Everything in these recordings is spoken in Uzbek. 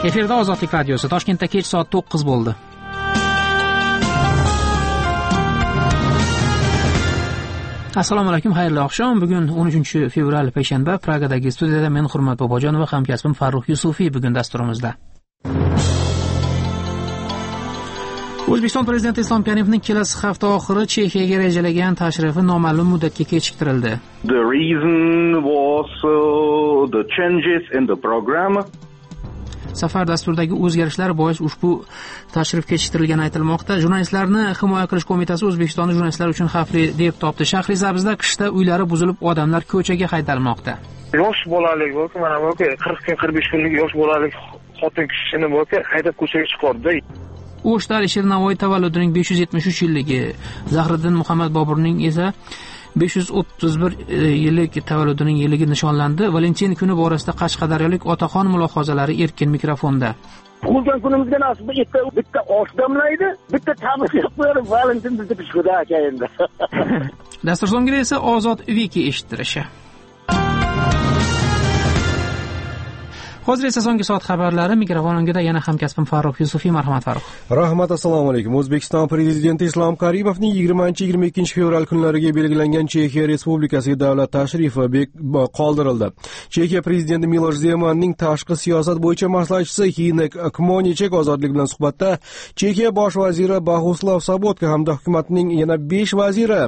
Efirda Ozodlik radiosi. Toshkentda kech soat 9 bo'ldi. Assalomu alaykum, xayrli oqshom. Bugun 13-fevral payshanba. Pragadagi studiyada men Hurmat Bobojon va hamkasbim Farruh Yusufiy bugun dasturimizda. O'zbekiston Prezidenti Islom Karimovning kelasi hafta oxiri Chexiyaga rejalagan tashrifi noma'lum muddatga kechiktirildi. The reason was the changes in the program. Safar dasturidagi o'zgarishlar bois ushbu tashrif kechiktirilgani aytilmoqda. Jurnalistlarni himoya qilish qo'mitasi O'zbekistonda jurnalistlar uchun xavfli deb topdi. Shahrisabzda qishda uylari buzilib, odamlar ko'chaga haydalmoqda. Yosh bolalik bo'lsa, mana bu 40-45 kunlik yosh bolalik xotin kishini bo'lsa, haydab ko'chaga chiqardi. O'shda Alisher Navoiy tavalludining 573 yilligi, Zahriddin Muhammad Boburning esa 531 yillik tavalludining yilligi nishonlandi. Valentin kuni borasida Qashqadaryolik otaxon mulohazalari erkin mikrofonda. Tug'ilgan kunimizga nasib bitta osh damlaydi, bitta tabrik qo'yib, Valentin bizni pishxuda aka endi. Dastur so'nggida esa Ozod Wiki eshittirishi. Hozir esa so'nggi soat xabarlari. Mikrofonimda yana hamkasbim Farruh Yusufiy. Marhamat Farruh. Rahmat, assalomu alaykum. O'zbekiston Prezidenti Islom Karimovning 20-22 fevral kunlariga belgilangan Chexiya Respublikasiga davlat tashrifi qoldirildi. Chexiya prezidenti Milosh Zemanning tashqi siyosat bo'yicha maslahatchisi Hinek Kmonichek ozodlik bilan suhbatda Chexiya bosh vaziri Bohuslav Sobotka hamda hukumatning yana 5 vaziri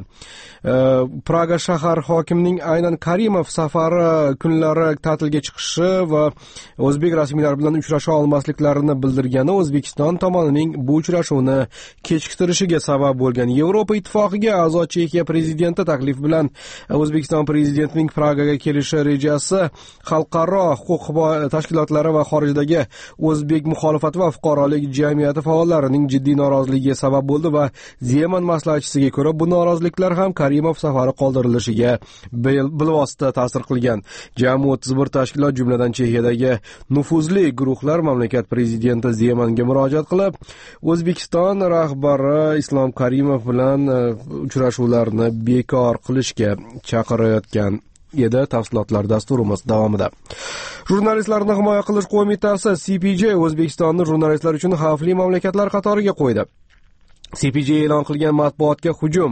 Praga shahar hokimining aynan Karimov safari kunlari ta'tilga chiqishi va o'zbek rasmiylari bilan uchrasha olmasliklarini bildirgani O'zbekiston tomonining bu uchrashuvni kechiktirishiga sabab bo'lgan. Yevropa ittifoqiga a'zo Chexiya prezidenti taklif bilan O'zbekiston prezidentining Pragaga kelishi rejasi xalqaro huquq tashkilotlari va xorijdagi o'zbek muxolifati va fuqarolik jamiyati faollarining jiddiy noroziligiga sabab bo'ldi va Zeman maslahatchisiga ko'ra bu noroziliklar ham Karimov safari qoldirilishiga bilvosita ta'sir qilgan. Jami 31 tashkilot, jumladan Chexiyadagi nufuzli guruhlar mamlakat prezidenti Zemanga murojaat qilib, O'zbekiston rahbari Islom Karimov bilan uchrashuvlarni bekor qilishga chaqirayotgan edi. Tafsilotlar dasturimiz davomida. Jurnalistlarni himoya qilish qo'mitasi CPJ O'zbekistonni jurnalistlar uchun xavfli mamlakatlar qatoriga qo'ydi. CPJ e'lon qilgan matbuotga hujum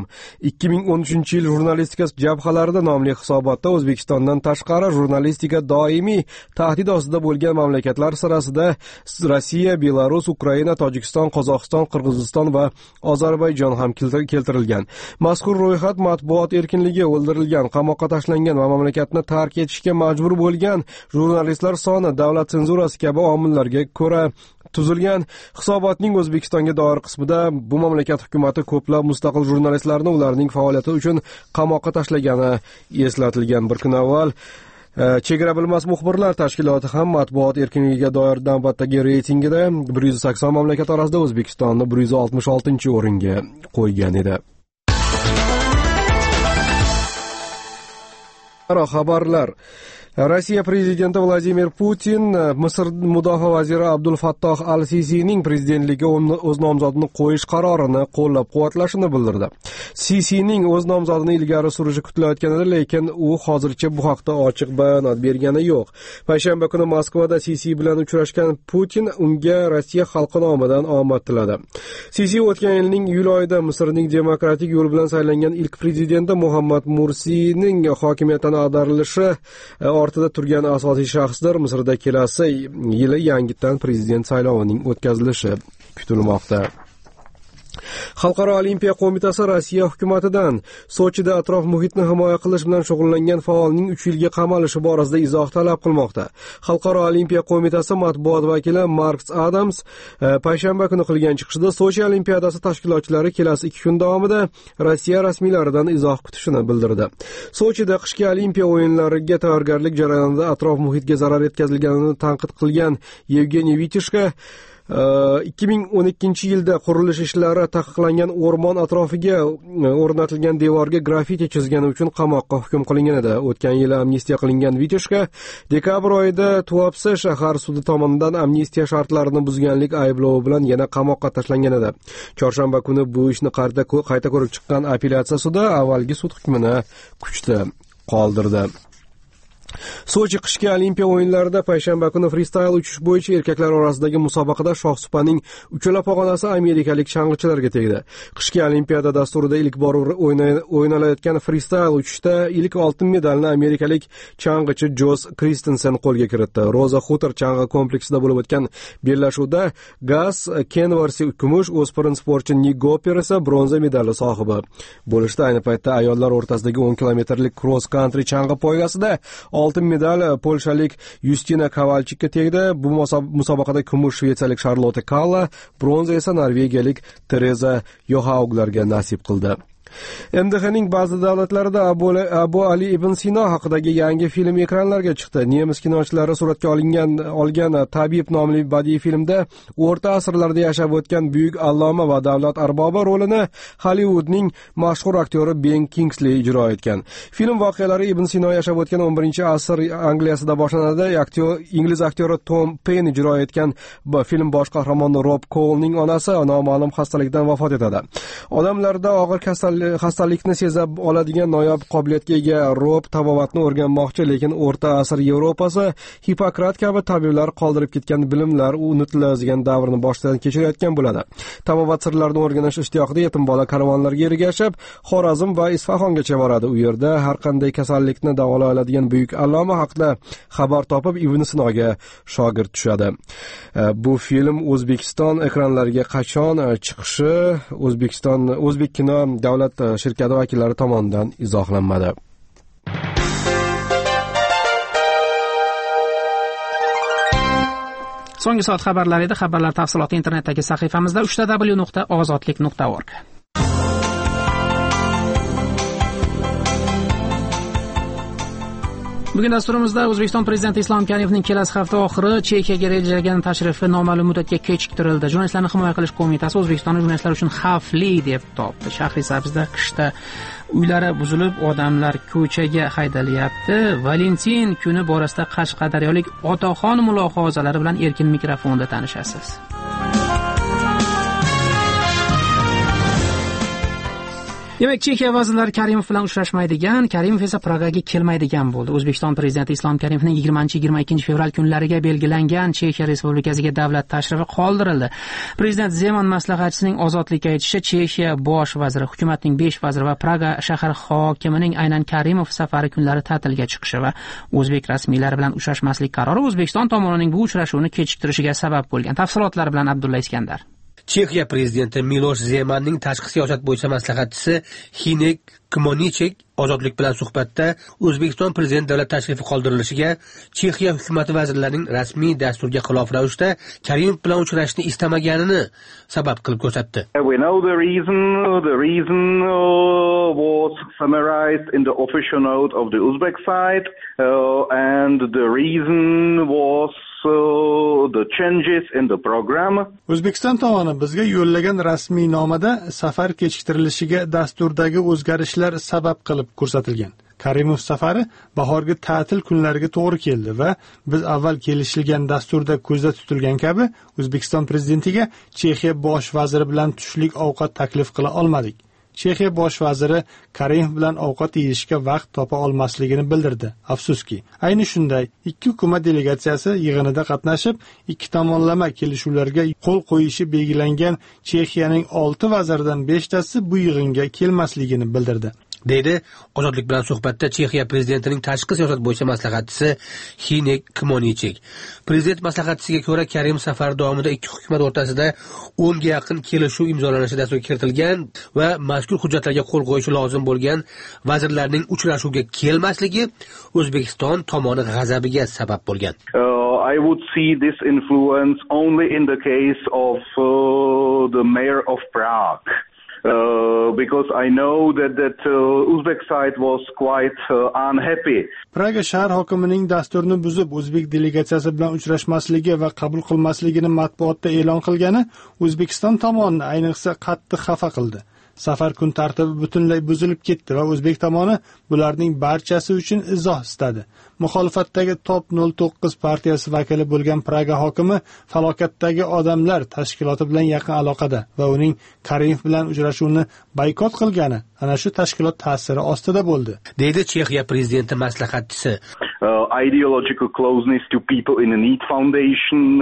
2013 yil jurnalistika jabhalarida nomli hisobotda O'zbekistondan tashqari jurnalistika doimiy tahdid ostida bo'lgan mamlakatlar sirasida Rossiya, Belarus, Ukraina, Tojikiston, Qozog'iston, Qirg'iziston va Ozarbayjon ham keltirilgan. Mazkur ro'yxat matbuot erkinligi, o'ldirilgan, qamoqqa tashlangan va mamlakatni tark etishga majbur bo'lgan jurnalistlar soni, davlat senzurasi kabi omillarga ko'ra tuzilgan. Hisobotning O'zbekistonga doir qismida bu mamlakat hukumati ko'plab mustaqil jurnalistlarni ularning faoliyati uchun qamoqqa tashlagani eslatilgan. Bir kun avval Chegara bilmas muxbirlar tashkiloti ham matbuot erkinligiga doir navbatdagi reytingida 180 mamlakat orasida O'zbekistonni 166-o'ringa qo'ygan edi. Xabarlar. Rossiya prezidenti Vladimir Putin Misr mudofaa vaziri Abdul Fattoh al-Sisining prezidentligiga o'z nomzodini qo'yish qarorini qo'llab-quvvatlashini bildirdi. Sisining o'z nomzodini ilgari surishi kutilayotgan edi, lekin u hozircha bu haqda ochiq bayonot bergani yo'q. Payshanba kuni Moskvada Sisi bilan uchrashgan Putin unga Rossiya xalqi nomidan omad tiladi. Sisi o'tgan yilning iyul oyida Misrning demokratik yo'l bilan saylangan ilk prezidenti Muhammad Mursining hokimiyatdan ag'darilishi ortida turgan asosiy shaxsdir. Misrda kelasi yili yangidan prezident saylovining o'tkazilishi kutilmoqda. Xalqaro olimpiya qo'mitasi Rossiya hukumatidan Sochida atrof muhitni himoya qilish bilan shug'ullangan faolning 3 yilga qamalishi borasida izoh talab qilmoqda. Xalqaro olimpiya qo'mitasi matbuot vakili Marks Adams payshanba kuni qilgan chiqishida Sochi olimpiadasi tashkilotchilari kelasi 2 kun davomida Rossiya rasmiylaridan izoh kutishini bildirdi. Sochida qishki olimpiya o'yinlariga tayyorgarlik jarayonida atrof muhitga zarar yetkazilganini tanqid qilgan Yevgeniy Vitishka 2012 yilda qurilish ishlari taqiqlangan o'rmon atrofiga o'rnatilgan devorga grafiti chizgani uchun qamoqqa hukm qilingan edi. O'tgan yili amnistiya qilingan Vitishka dekabr oyida Tuapse shahar sudi tomonidan amnistiya shartlarini buzganlik ayblovi bilan yana qamoqqa tashlangan edi. Chorshanba kuni bu ishni qayta ko'rib chiqqan apellyatsiya sudi avvalgi sud hukmini kuchda qoldirdi. Sochi qishki Olimpiya o'yinlarida payshanba kuni freestyle uchish bo'yicha erkaklar orasidagi musobaqada shohsupaning uchala pog'onasi amerikalik chang'ichilarga tegdi. Qishki Olimpiada dasturida ilk bor o'ynalayotgan freestyle uchishda ilk oltin medalni amerikalik chang'ichi Josh Christensen qo'lga kiritdi. Roza Hutter chang'i kompleksida bo'lib o'tgan bellashuvda Gus Kenworth kumush, o'spirin sportchi Nick Gopper esa bronza medali sohibi. Bo'lishda ayni paytda ayollar o'rtasidagi 10 kilometrlik cross country chang'i poygasida oltin medal polshalik Justina Kowalchikka tegdi. Bu musobaqada kumush shvetsiyalik Charlotte Kalla, bronza esa norvegiyalik Tereza Johauglarga nasib qildi. MDHning ba'zi davlatlarida Abu Ali ibn Sino haqidagi yangi film ekranlarga chiqdi. Nemis kinochilari suratga olgan Tabib nomli badiiy filmda o'rta asrlarda yashab o'tgan buyuk alloma va davlat arbobi rolini Hollywoodning mashhur aktyori Ben Kingsley ijro etgan. Film voqealari Ibn Sino yashab o'tgan 11-asr Angliyasida boshlanadi. Ingliz aktyori Tom Paine ijro etgan film bosh qahramoni Rob Colening onasi noma'lum xastalikdan vafot etadi. Odamlarda og'ir xastalikni seza oladigan noyob qobiliyatga ega Rob tabobatni o'rganmoqchi, lekin o'rta asr Yevropasi Hippokrat kabi tabiblar qoldirib ketgan bilimlar unutiladigan davrni boshdan kechirayotgan bo'ladi. Tabobat sirlarini o'rganish ishtiyoqida yetim bola karvonlarga ergashib, Xorazm va Isfahongacha boradi. U yerda har qanday kasallikni davolay oladigan buyuk alloma haqida xabar topib Ibn Sinoga shogird tushadi. Bu film O'zbekiston ekranlariga qachon chiqishi O'zbek kino davlat shirkati vakillari tomonidan izohlanmadi. So'nggi soat xabarlari edi. Xabarlar tafsiloti internetdagi sahifamizda www.ozodlik.org. Bugun dasturimizda O'zbekiston prezidenti Islom Karimovning kelasi hafta oxiri Chexiyaga rejalashgan tashrifi noma'lum muddatga kechiktirildi. Jurnalistlarni himoya qilish qo'mitasi O'zbekistonning jurnalistlar uchun xavfli deb topdi. Shahrisabzda qishda uylari buzilib, odamlar ko'chaga haydalyapti. Valentin kuni borasida qashqadaryolik otaxon mulohazalari bilan erkin mikrofonda tanishasiz. Demak, Chexiya vazirlari Karimov bilan uchrashmaydigan, Karimov esa Pragaga kelmaydigan bo'ldi. O'zbekiston prezidenti Islom Karimovning 20-22 fevral kunlariga belgilangan Chexiya Respublikasiga davlat tashrifi qoldirildi. Prezident Zeman maslahatchisining ozodlikka aytishicha, Chexiya bosh vaziri, hukumatning 5 vaziri va Praga shahar hokimining aynan Karimov safari kunlari ta'tilga chiqishi va o'zbek rasmiylari bilan uchrashmaslik qarori O'zbekiston tomonining bu uchrashuvni kechiktirishiga sabab bo'lgan. Tafsilotlar bilan Abdulla Iskandar. Chexiya prezidenti Milosh Zemanning tashqi siyosat bo'yicha maslahatchisi Hinek Kmonichek ozodlik bilan suhbatda O'zbekiston prezident davlat tashrifi qoldirilishiga Chexiya hukumati vazirlarining rasmiy dasturga xilof ravishda Karimov bilan uchrashishni istamaganini sabab qilib ko'rsatdi. We know the reason was summarized in the official note of the Uzbek side, and the reason was the changes in the program. O'zbekiston tomoni bizga yo'llagan rasmiy nomada safar kechiktirilishiga dasturdagi o'zgarishlar sabab qilib ko'rsatilgan. Karimov safari bahorgi ta'til kunlariga to'g'ri keldi va biz avval kelishilgan dasturda ko'zda tutilgan kabi O'zbekiston prezidentiga Chexiya bosh vaziri bilan tushlik ovqat taklif qila olmadik. Chexiya bosh vaziri Karimov bilan ovqat yeyishga vaqt topa olmasligini bildirdi. Afsuski, ayni shunday ikki hukumat delegatsiyasi yig'inida qatnashib, ikki tomonlama kelishuvlarga qo'l qo'yishi belgilangan Chexiyaning 6 vaziridan 5tasi bu yig'inga kelmasligini bildirdi. deydi ozodlik bilan suhbatda Chexiya prezidentining tashqi siyosat bo'yicha maslahatchisi Hinek Kmonichek. Prezident maslahatchisiga ko'ra, Karim safar davomida ikki hukumat o'rtasida 10 ga yaqin kelishuv imzolanishi dasturga kiritilgan va mazkur hujjatlarga qo'l qo'yishi lozim bo'lgan vazirlarning uchrashuvga kelmasligi O'zbekiston tomoni g'azabiga sabab bo'lgan. I would see this influence only in the case of the mayor of Prague. Because I know that Uzbek side was quite unhappy. Praga shahar hokimining dasturni buzib o'zbek delegatsiyasi bilan uchrashmasligi va qabul qilmasligini matbuotda e'lon qilgani O'zbekiston tomonini ayniqsa qattiq xafa qildi. Safar kun tartibi butunlay buzilib ketdi va o'zbek tomoni bularning barchasi uchun izoh istadi. Muxolifatdagi Top 09 partiyasi vakili bo'lgan Praga hokimi falokatdagi odamlar tashkiloti bilan yaqin aloqada va uning Karimov bilan uchrashuvni boykot qilgani ana shu tashkilot ta'siri ostida bo'ldi, deydi Chexiya prezidenti maslahatchisi. ideological closeness to people in a need foundation,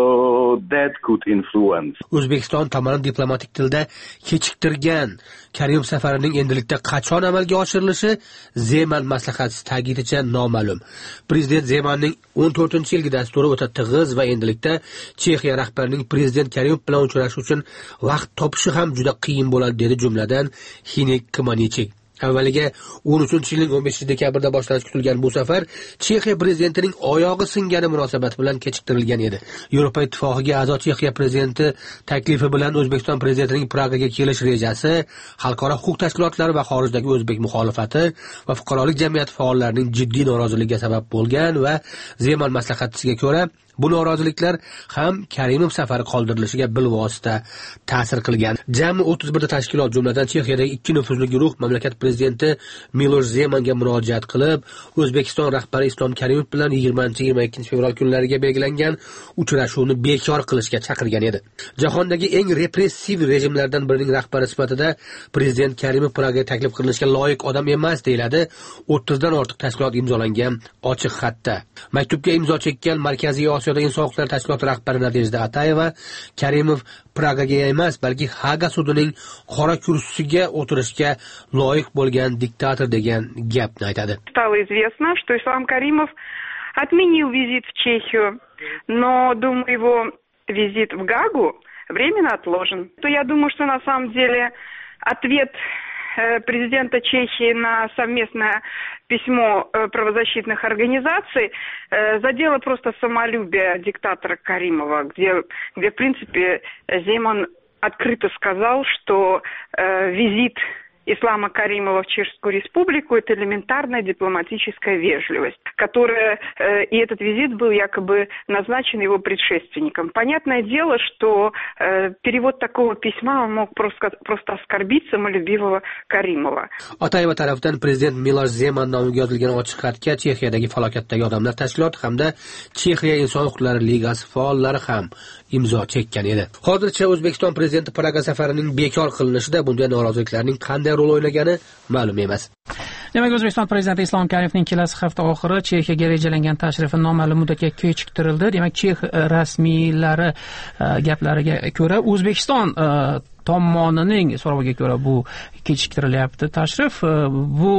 that could influence. O'zbekiston tomoni diplomatik tilda kechiktirgan Karimov safarining endilikda qachon amalga oshirilishi Zeman maslahatchisi ta'kidicha noma'lum. Prezident Zemanning 14-yilgi dasturi o'ta tig'iz va endilikda Chexiya rahbarining prezident Karimov bilan uchrashish uchun vaqt topishi ham juda qiyin bo'ladi dedi jumladan Hinek Kmanichek. Avvaliga 13-yilning 15-dekabrda boshlanishi kutilgan bu safar Chexiya prezidentining oyog'i singani munosabati bilan kechiktirilgan edi. Yevropa Ittifoqiga a'zo Chexiya prezidenti taklifi bilan O'zbekiston prezidentining Pragaga kelish rejasi, xalqaro huquq tashkilotlari va xorijdagi o'zbek muxolifati va fuqarolik jamiyati faollarining jiddiy noroziligiga sabab bo'lgan va Zeman maslahatchisiga ko'ra bu noroziliklar ham Karimov safari qoldirilishiga bilvosita ta'sir qilgan. Jami 31 tashkilot jumladan Chexiyadagi 2 nufuzli guruh mamlakat prezidenti Milosh Zemanga murojaat qilib, O'zbekiston rahbari Islom Karimov bilan 20-22 fevral kunlariga belgilangan uchrashuvni bekor qilishga chaqirgan edi. Jahondagi eng repressiv rejimlardan birining rahbari sifatida prezident Karimov Pragaga taklif qilinishga loyiq odam emas deyiladi 30 dan ortiq tashkilot imzolangan ochiq xatda. Maktubga imzo chekkan Markaziy Osiyoda inson huquqlari tashkiloti rahbari Nadejda Atayeva Karimov Pragaga emas, balki Haga sudining qora kursisiga o'tirishga loyiq bo'lgan diktator degan gapni aytadi. Стало известно, что Ислам Каримов отменил визит в Чехию, но, думаю, его визит в Гаагу временно отложен. То я думаю, что на самом деле ответ президента Чехии на совместное письмо правозащитных организаций задело просто самолюбие диктатора Каримова, где в принципе, Земан открыто сказал, что визит Ислама Каримова в Чешскую Республику – это элементарная дипломатическая вежливость, которая, и этот визит был якобы назначен его предшественником. Понятное дело, что перевод такого письма мог просто оскорбить самолюбивого Каримова. Atayeva tarafdan prezident Milosh Zeman nomiga yozilgan ochiq xatga Chexiyadagi falokatdagi odamlar tashkiloti hamda Chexiya inson huquqlari ligasi faollari ham imzo chekkan edi. Hozircha O'zbekiston prezidenti Praga safarining bekor qilinishida bunday noroziliklarning qanday rol o'ynagani ma'lum emas. Demak, O'zbekiston prezidenti Islom Karimovning kelasi hafta oxiri Chexiyaga rejalangan tashrifi noma'lum muddatga kechiktirildi. Demak, Chex rasmiylari gaplariga ko'ra O'zbekiston tomonining so'roviga ko'ra bu kechiktirilyapti tashrif. Bu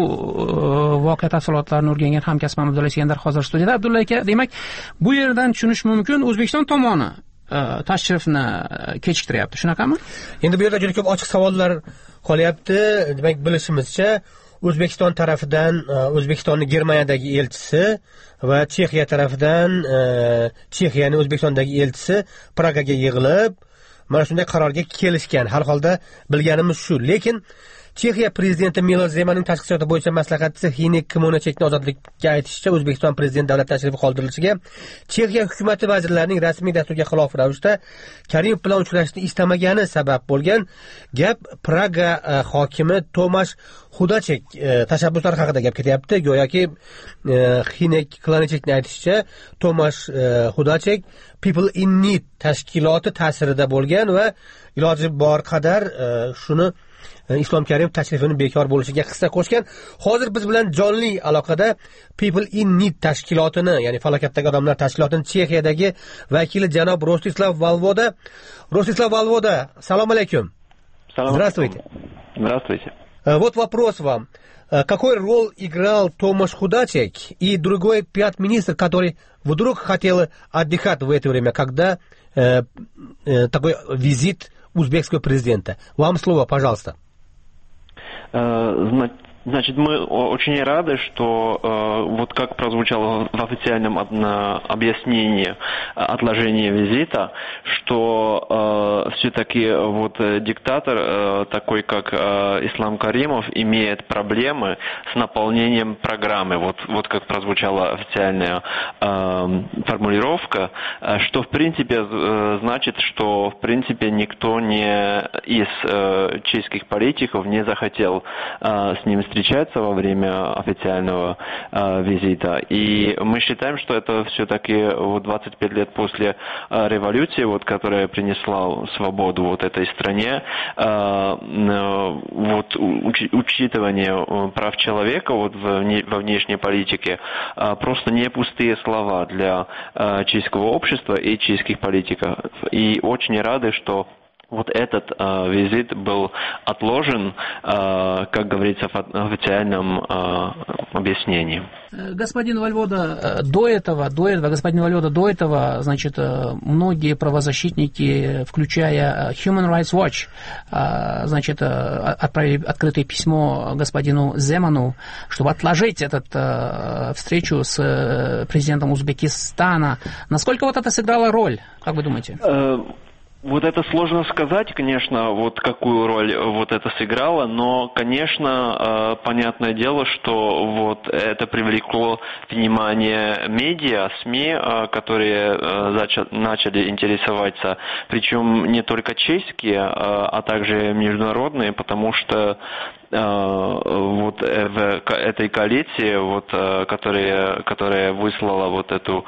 voqea tafsilotlarini o'rgangan hamkasbim Abdulla Iskandar hozir studiyada. Abdulla aka, demak, bu yerdan tushunish mumkin, O'zbekiston tomoni tashrifni kechiktiryapti, shunaqami? Endi bu yerda juda ko'p ochiq savollar qolyapti. Demak, bilishimizcha O'zbekiston tarafidan O'zbekistonning Germaniyadagi elchisi va Chexiya tarafidan Chexiyaning O'zbekistondagi elchisi Pragaga yig'ilib, mana shunday qarorga kelishgan. Har holda bilganimiz shu. Lekin Chexiya prezidenti Milosh Zemanning tashqi siyosat bo'yicha maslahatchisi Hinek Kmanichekning ozodlikka aytishicha, O'zbekiston prezidenti davlat tashrifi qoldirilishiga Chexiya hukumati vazirlarining rasmiy dasturiga xilof ravishda Karimov bilan uchrashishni istamagani sabab bo'lgan. Gap Praga hokimi Tomash Xudachek tashabbuslari haqida gap ketyapti. Go'yoki Hinek Kmanichekning aytishicha, Tomash Xudachek People in Need tashkiloti ta'sirida bo'lgan va iloji bor qadar shuni Islom Karimov tashrifini bekor bo'lishiga hissa qo'shgan. Hozir biz bilan jonli aloqada People in Need tashkilotini, ya'ni falokatdagi odamlar tashkilotini Chexiyadagi vakili janob Rostislav Valvoda. Rostislav Valvoda, салам алейкум. Здравствуйте. Здравствуйте. Вот вопрос вам. Какой роль играл Томаш Худачек и другой пятминистр, который вдруг хотел отдыхать в это время, когда такой визит узбекского президента? Вам слово, пожалуйста. Значит, мы очень рады, что вот как прозвучало в официальном объяснении отложения визита, что все-таки вот диктатор, такой как Ислам Каримов, имеет проблемы с наполнением программы. Вот как прозвучала официальная формулировка, что в принципе значит, что в принципе никто из чешских политиков не захотел с ним встречаются во время официального визита. И мы считаем, что это все-таки вот 25 лет после революции, вот, которая принесла свободу вот этой стране, вот учитывание прав человека вот во внешней политике просто не пустые слова для чешского общества и чешских политиков. И очень рады, что вот этот визит был отложен, как говорится, в официальном объяснении. Господин Вольвода, до этого, значит, многие правозащитники, включая Human Rights Watch, значит, отправили открытое письмо господину Земану, чтобы отложить эту встречу с президентом Узбекистана. Насколько вот это сыграло роль, как вы думаете? Вот это сложно сказать, конечно, вот какую роль вот это сыграло, но, конечно, понятное дело, что вот это привлекло внимание медиа, СМИ, которые начали интересоваться, причем не только чешские, а также международные, потому что вот в этой коалиции, вот, которая выслала вот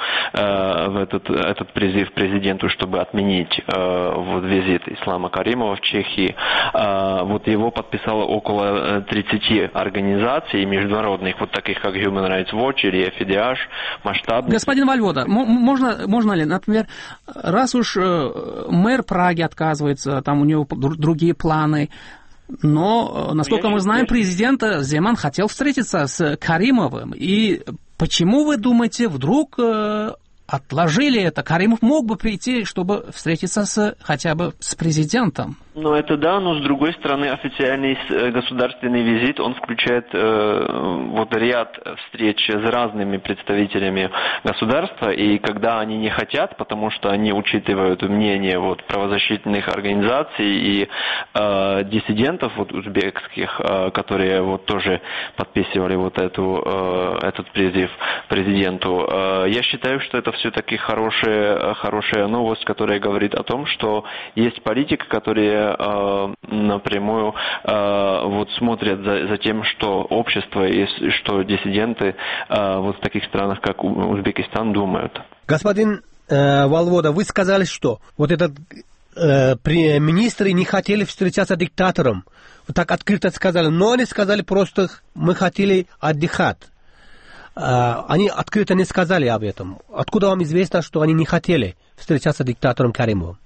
этот призыв президенту, чтобы отменить вот визит Ислама Каримова в Чехии, вот его подписало около 30 организаций международных, вот таких как Human Rights Watch или FIDH, масштабных. Господин Вольвода, можно ли, например, раз уж мэр Праги отказывается, там у него другие планы, но, насколько мы знаем, президент Земан хотел встретиться с Каримовым. И почему, вы думаете, вдруг отложили это? Каримов мог бы прийти, чтобы встретиться хотя бы с президентом. Ну, это да, но с другой стороны, официальный государственный визит, он включает вот ряд встреч с разными представителями государства, и когда они не хотят, потому что они учитывают мнение вот правозащитных организаций и диссидентов вот узбекских, которые вот тоже подписывали вот этот призыв президенту, я считаю, что это все-таки хорошая новость, которая говорит о том, что есть политика, которые напрямую вот смотрят за тем, что общество и что диссиденты вот в таких странах, как Узбекистан, думают. Господин Вольвода, вы сказали, что вот этот министры не хотели встречаться с диктатором. Вот так открыто сказали, но они сказали просто, мы хотели отдыхать. Они открыто не сказали об этом. Откуда вам известно, что они не хотели встречаться с диктатором Каримовым?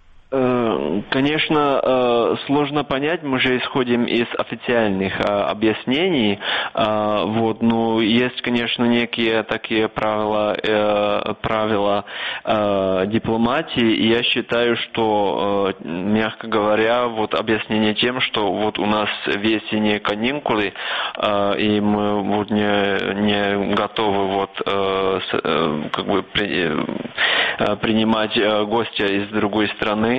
Конечно, сложно понять, мы же исходим из официальных объяснений, вот, но есть, конечно, некие такие правила дипломатии, и я считаю, что, мягко говоря, вот объяснение тем, что вот у нас весенние каникулы, и мы вот не готовы вот как бы принимать гостя из другой страны,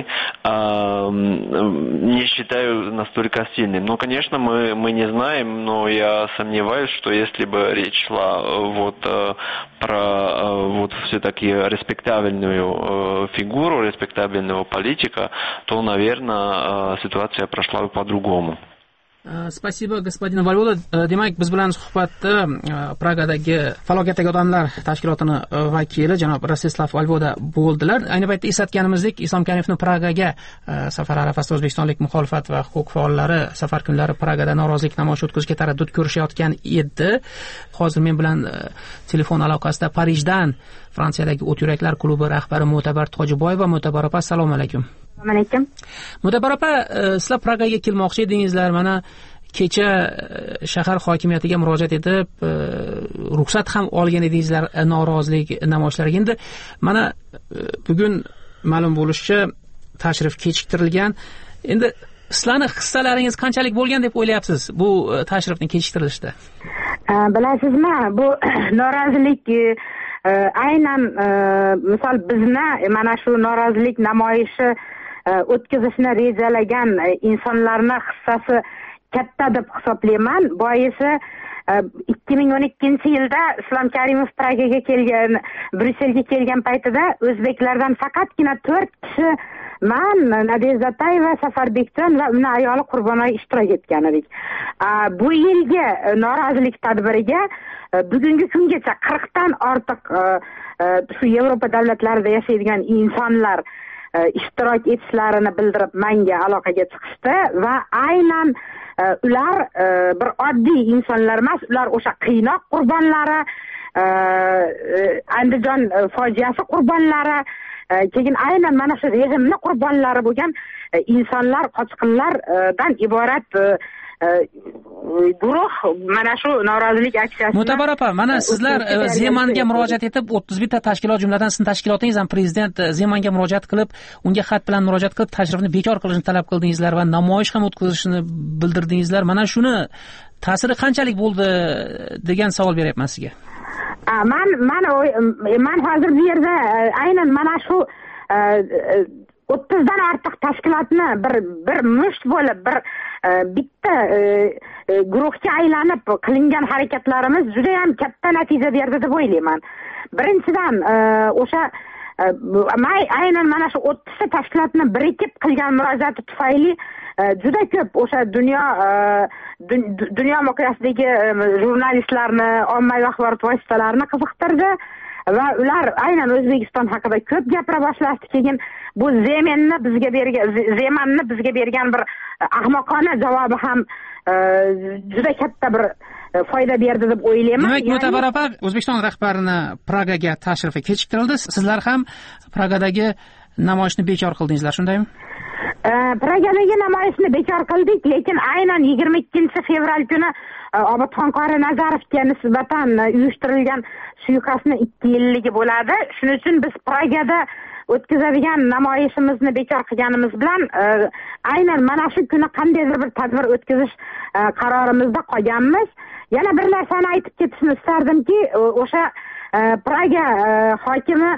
не считаю настолько сильным. Но, конечно, мы не знаем, но я сомневаюсь, что если бы речь шла вот про вот все-таки респектабельную фигуру, респектабельного политика, то, наверное, ситуация прошла бы по-другому. Spasiba господин Voloda. Demak, biz bilan suhbatda Pragadagi falokatdagi odamlar tashkilotini vakili janob Rostislav Voloda bo'ldilar. Ayni paytda eslatganimizdek, Islom Karimovning Pragaga safar arafasida o'zbekistonlik muxolifat va huquq faollari safar kunlari Pragada norozilik namoyishi o'tkazishga taraddud ko'rishayotgan edi. Hozir men bilan telefon aloqasida Parijdan Fransiyadagi O't yuraklar klubi rahbari Mo'tabar Tojiboyeva. Mo'tabar opa, assalomu alaykum. Assalomu alaykum. Mo'tabar opa, sizlar Pragaga kelmoqchi edingizlar. Mana kecha shahar hokimiyatiga murojaat etib ruxsat ham olgan edingizlar norozilik namoyishlariga. Endi mana bugun ma'lum bo'lishicha tashrif kechiktirilgan. Endi sizlarning hissalaringiz qanchalik bo'lgan deb o'ylayapsiz bu tashrifning kechiktirilishida? Bilasizmi, bu norozilik aynan misol bizni mana shu norozilik namoyishi o'tkazishni rejalagan insonlarning hissasi katta deb hisoblayman. Boisi 2012-yilda Islom Karimov Pragaga kelgan, Bryusselga kelgan paytida o'zbeklardan faqatgina 4 kishi men, Nadezhda Tayeva, Safarbekjon va uni ayoli Qurbonoy ishtirok etgan edik. Bu yilgi norozilik tadbiriga bugungi kungacha 40 dan ortiq shu Yevropa davlatlarida yashaydigan insonlar ishtirok etishlarini bildirib menga aloqaga chiqishdi va aynan ular bir oddiy insonlar emas, ular o'sha qiynoq qurbonlari, Andijon fojiasi qurbonlari, keyin aynan mana shu rejimni qurbonlari bo'lgan insonlar, qochqinlardan iborat guruh mana shu norozilik aksiyasini. Mo'tabar opa, mana sizlar Zemanga murojaat etib 31 ta tashkilot, jumladan sizning tashkilotingiz ham prezident Zemanga murojaat qilib, unga xat bilan murojaat qilib tashrifni bekor qilishni talab qildingizlar va namoyish ham o'tkazishni bildirdingizlar. Mana shuni ta'siri qanchalik bo'ldi degan savol beryapman sizga. Men hozir bu yerda aynan mana shu 30 dan ortiq tashkilotni bir musht bo'lib, bir bitta guruhga aylanib qilingan harakatlarimiz juda ham katta natija berdi deb o'ylayman. Birinchidan o'sha aynan mana shu 30 ta tashkilotni birikib qilgan murojaati tufayli juda ko'p o'sha dunyo miqyosidagi jurnalistlarni, ommaviy axborot vositalarini qiziqtirdi va ular aynan O'zbekiston haqida ko'p gapira boshlashdi. Keyin bu Zemanni bizga bergan bir ahmoqona javobi ham juda katta bir foyda berdi deb o'ylayman. Demak, Mo'tabar opa, O'zbekiston rahbarini Pragaga tashrifi kechiktirildi. Sizlar ham Pragadagi namoyishni bekor qildingizlar, shundaymi? Pragadagi namoyishni bekor qildik, lekin aynan 22-fevral kuni Obodxon qori Nazarovga nisbatan uyushtirilgan suiqasdni 2 yilligi bo'ladi. Shuning uchun biz Pragada o'tkazadigan namoyishimizni bekor qilganimiz bilan aynan mana shu kuni qandaydir bir tadbir o'tkazish qarorimizda qolganmiz. Yana bir narsani aytib ketishni istardimki, o'sha Praga hokimi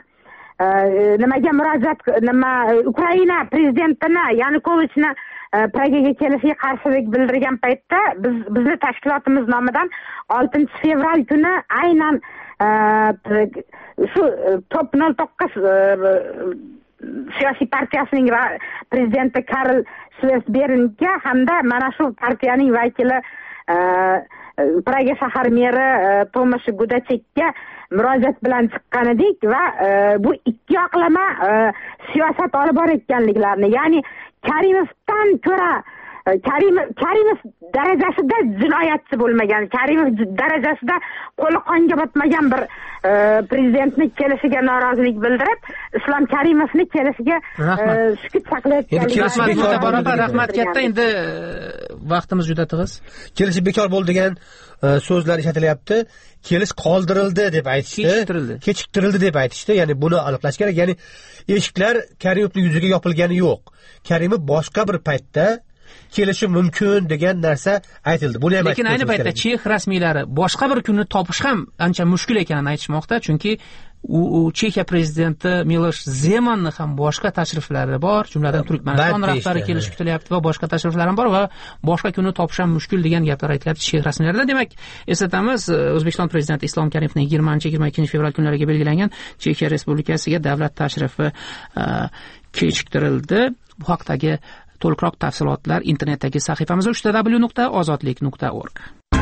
Ukraina prezidentini Yanukovichni Pragaga kelishiga qarshilik bildirgan paytda bizni tashkilotimiz nomidan 6-fevral kuni aynan shu Top 09 siyosiy partiyasining prezidenti Karl Schwarzenbergga hamda mana shu partiyaning vakili Praga shahar meri Tomash Gudachekka murojaat bilan chiqqan edik va bu ikki yoqlama siyosat olib borayotganliklarini, ya'ni Karimovdan ko'ra Karimov darajasida jinoyatchi bo'lmagan, Karimov darajasida qo'li qonga botmagan bir prezidentni kelishiga norozilik bildirib, Islom Karimovni kelishiga sukut saqlayotganligi. Rahmat katta. Endi vaqtimiz juda tig'iz. Kelish bekor bo'ldi degan so'zlar ishlatilyapti. Kelish qoldirildi deb aytishdi. Kechiktirildi deb aytishdi. Ya'ni buni aniqlash kerak. Ya'ni eshiklar Karimovning yuziga yopilgani yo'q. Karimov boshqa bir paytda kelishi mumkin degan narsa aytildi. Buni ham lekin ayni paytda Chex rasmiylari boshqa bir kunni topish ham ancha mushkul ekanini aytishmoqda, chunki u Chexiya prezidenti Milosh Zemanni ham boshqa tashriflari bor, jumladan Turkmaniston rahbari kelishi kutilyapti va boshqa tashriflar ham bor va boshqa kunni topish ham mushkul degan gaplar aytilyapti Chex rasmiylarida. Demak, eslatamiz, O'zbekiston prezidenti Islom Karimovning 20-22 fevral kunlariga belgilangan Chexiya Respublikasiga davlat tashrifi kechiktirildi. Bu haqdagi to'liqroq tafsilotlar internetdagi sahifamizda www.ozodlik.org.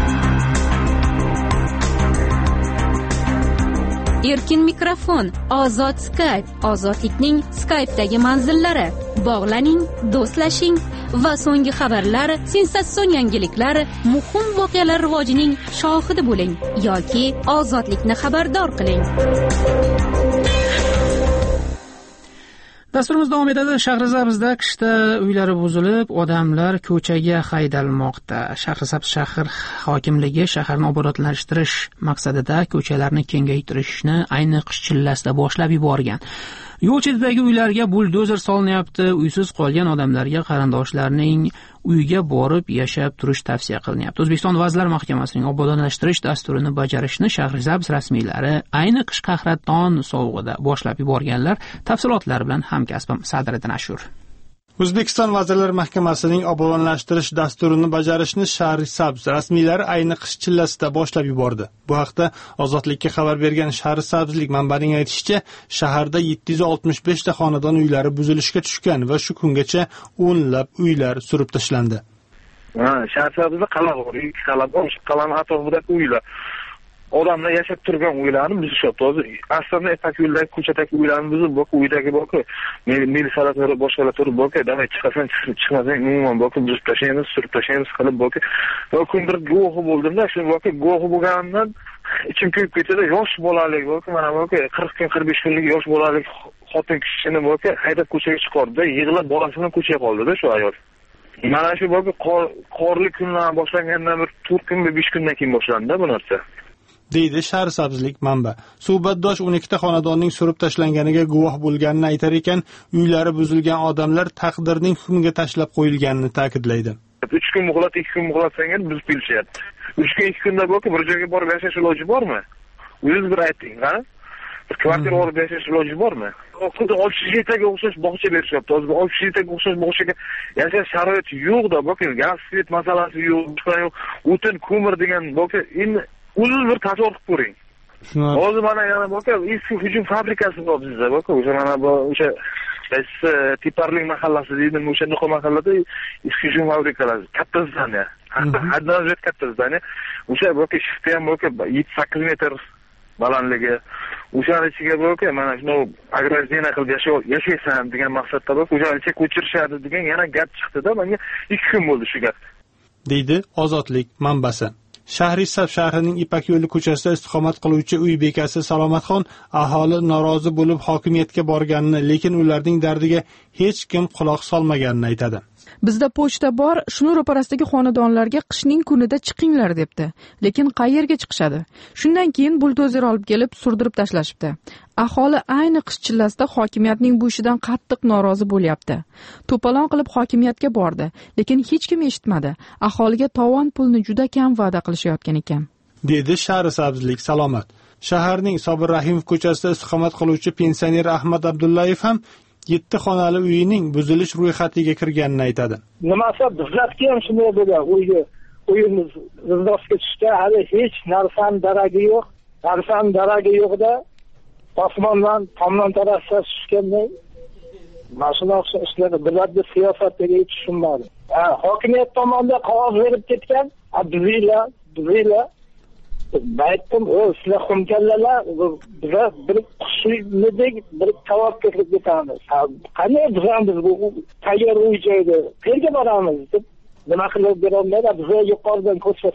Erkin mikrofon, ozod Skype, ozodlikning Skype'dagi manzillari. Bog'laning, do'stlashing va so'nggi xabarlar, sensatsion yangiliklar, muhim voqealar rivojining shohidi bo'ling yoki ozodlikni xabardor qiling. Dasturimiz davom etadi. Shahrisabzda qishda uylari buzilib, odamlar ko'chaga haydalmoqda. Shahrisabz shahar hokimligi shaharni obodonlashtirish maqsadida ko'chalarni kengaytirishni ayni qish chillasida boshlab yuborgan. Yo'l chetidagi uylarga buldozer solinyapti. Uysiz qolgan odamlarga qarindoshlarining uyga borib yashab turish tavsiya qilinyapti. O'zbekiston Vazirlar Mahkamasining obodonlashtirish dasturini bajarishni Shahrisabz rasmiylari ayni qish qahraton sovug'ida boshlab yuborganlar. Tafsilotlar bilan hamkasbim Sadriddin Ashur. O'zbekiston Vazirlar Mahkamasining obodonlashtirish dasturini bajarishni Shahrisabz rasmiylari ayni qish chillasida boshlab yubordi. Bu haqda Ozodlikka xabar bergan Shahrisabzlik manbaning aytishicha, shaharda 765 ta xonadon uylari buzilishga tushgan va shu kungacha o'nlab uylar surib tashlandi. Shahrisabzda qala bor, ikki qala bor, qalani atrofidagi uylar. Odamlar yashab turgan uylarni buzishyapti. Hozir aslida Ipak yo'ldagi ko'chadagi uylarni buzib, uydagi militsiyalar boshqalar turib, demak chiqasan, chiqmasang umuman buzib tashlaymiz, surib tashlaymiz qilib kundir guvohi bo'ldimda, shu guvohi bo'lganimdan ichim kuyib ketadi. Yosh bolalik mana 40 kun 45 kunlik yosh bolalik xotin kishini haydab ko'chaga chiqardi, yig'lab bolasini ko'chaga qoldida shu ayol. Mana shu qorli kunlar boshlangandan bir 4 kun 5 kundan keyin boshlandi bu narsa. deydi Shahrisabzlik manba. Suhbatdosh 12 ta xonadonning surib tashlanganiga guvoh bo'lganini aytar ekan, uylari buzilgan odamlar taqdirning hukmiga tashlab qo'yilganini ta'kidlaydi. 3 kun muhlat, 2 kun muhlatsangiz buzib kelishyapti. 3 kun 2 kunda bir joyga borib yashash iloji bormi? O'zingiz bir ayting, ha? Bir kvartira olib yashash iloji bormi? Xuddi Olshitaga o'xshash bog'cha berishyapti. Hozir Olshitaga o'xshash bog'chaga yashash sharoiti yo'q-da, gaz, svet masalasi yo'q, o'tin, ko'mir degan endi o'zingiz bir tasavvur qilib ko'ring. Hozir mana yana eski hujum fabrikasi bor bizda. O'sha mana o'sha Tiparlik mahallasi deydimi, o'sha Nuqa mahallada eski hujum fabrikalari katta zdaniya. Haddan ziyod katta zdaniya. O'sha shifti ham 7-8 metr balandligi. O'shaning ichiga mana shuni agrozeniya qilib yashaysan degan maqsadda o'shaning ichiga ko'chirishadi degan yana gap chiqdi-da, menga 2 kun bo'ldi shu gap. deydi Ozodlik manbasi. Shahrisabz shahrining Ipak yo'li ko'chasida istiqomat qiluvchi uy bekasi Salomatxon aholi norozi bo'lib hokimiyatga borganini, lekin ularning dardiga hech kim quloq solmaganini aytadi. Bizda pochta bor, shuni ro'parasidagi xonadonlarga qishning kunida chiqinglar debdi. Lekin qayerga chiqishadi? Shundan keyin buldozer olib kelib surdirib tashlashibdi. Aholi ayni qish chillasida hokimiyatning bu ishidan qattiq norozi bo'lyapti. To'polon qilib hokimiyatga bordi, lekin hech kim eshitmadi. Aholiga tovon pulni juda kam va'da qilishayotgan ekan. dedi Shahrisabzlik Salomat. Shaharning Sobir Rahimov ko'chasida istiqomat qiluvchi pensioner Ahmad Abdullayev ham 7 xonali uyining buzilish ro'yxatiga kirganini aytadi. Nimasi bizlarga ham shunday bo'lgan, uyimiz rizdosga tushdi, hali hech narsam daragi yo'q. Narsam daragi yo'qda osmondan tomdan tarafga tushganday mashina ishlar biladdi, siyosatga tushunmadi. Hokimiyat tomonidan qog'oz berib ketgan, bizlar baytdim, sizlar xumkallalar, bir qushidek, bir tavob kelib ketamiz. Qanday biz bu tayyor uy joyda qayerga boramiz deb nima qilib berolmaydi. Bizga yuqoridan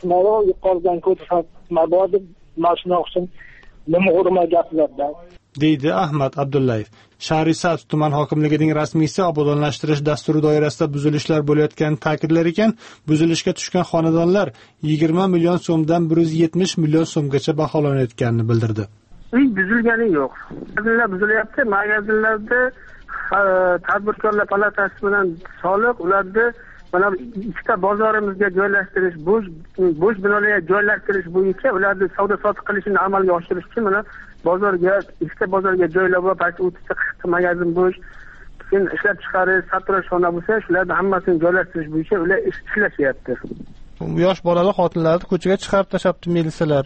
ko'rsatma bor deb mashina uchun nima o'rma gaplardan, deydi Ahmad Abdullayev. Shahrisabz tuman hokimligining rasmiysi obodonlashtirish dasturi doirasida buzilishlar bo'layotganini ta'kidlar ekan, buzilishga tushgan xonadonlar 20 million so'mdan 170 million so'mgacha baholanayotganini bildirdi. Uy buzilgani yo'q. Magazinlar buzilyapti. Magazinlarda tadbirkorlar palatasi bilan soliq ularni mana ikkita bozorimizga joylashtirish, bo'sh binolarga joylashtirish bo'yicha ularni savdo sotiq qilishini amalga oshirish uchun mana bozorga, ikkita bozorga joylab past o'tishda qishki magazin bo'sh, keyin ishlab chiqarish, sartaroshxona bo'lsa, shularni hammasini joylashtirish bo'yicha ular ishlashyapti. Yosh bolalar xotinlarni ko'chaga chiqarib tashlabdi militsiyalar.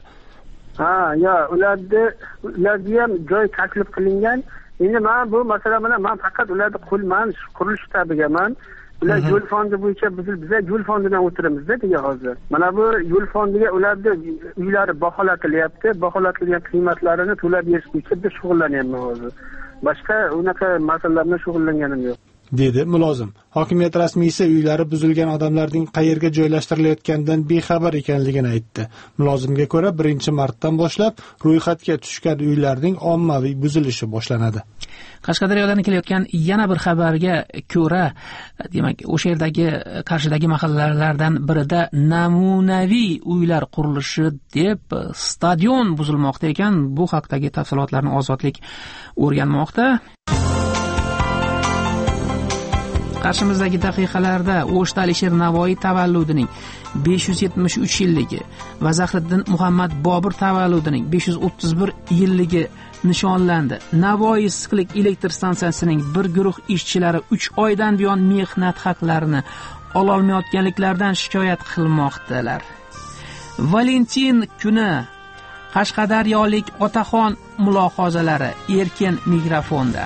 Ularga ham joy taklif qilingan. Endi men bu masala bilan faqat ularni qurilish shtabigaman. Ular yo'l fondi bo'yicha biz yo'l fondidan o'tiramiz-da degan hozir. Mana bu yo'l fondiga ularni uylari baholatilyapti. Baholatilgan qiymatlarini to'lab berish bo'yicha biz shug'ullanyapmiz hozir. Boshqa unaqa masalalar bilan shug'ullanganim yo'q. dedi mulozim. Hokimiyat rasmiysi uylari buzilgan odamlarning qayerga joylashtirilayotganidan bexabar ekanligini aytdi. Mulozimga ko'ra 1-martdan boshlab ro'yxatga tushgan uylarning ommaviy buzilishi boshlanadi. Qashqadaryodan kelayotgan yana bir xabarga ko'ra, demak, o'sha yerdagi Qarshidagi mahallalardan birida namunaviy uylar qurilishi deb stadion buzilmoqda ekan. Bu haqdagi tafsilotlarni Ozodlik o'rganmoqda. qarshimizdagi daqiqalarda O'shta Alisher Navoiy tavalludining 573 yilligi va Zahriddin Muhammad Bobur tavalludining 531 yilligi nishonlandi. Navoiy issiqlik elektr stansiyasining bir guruh ishchilari 3 oydan buyon mehnat haqlarini ololmayotganliklaridan shikoyat qilmoqdalar. Valentin kuni Qashqadaryolik otaxon mulohazalari erkin mikrofonda.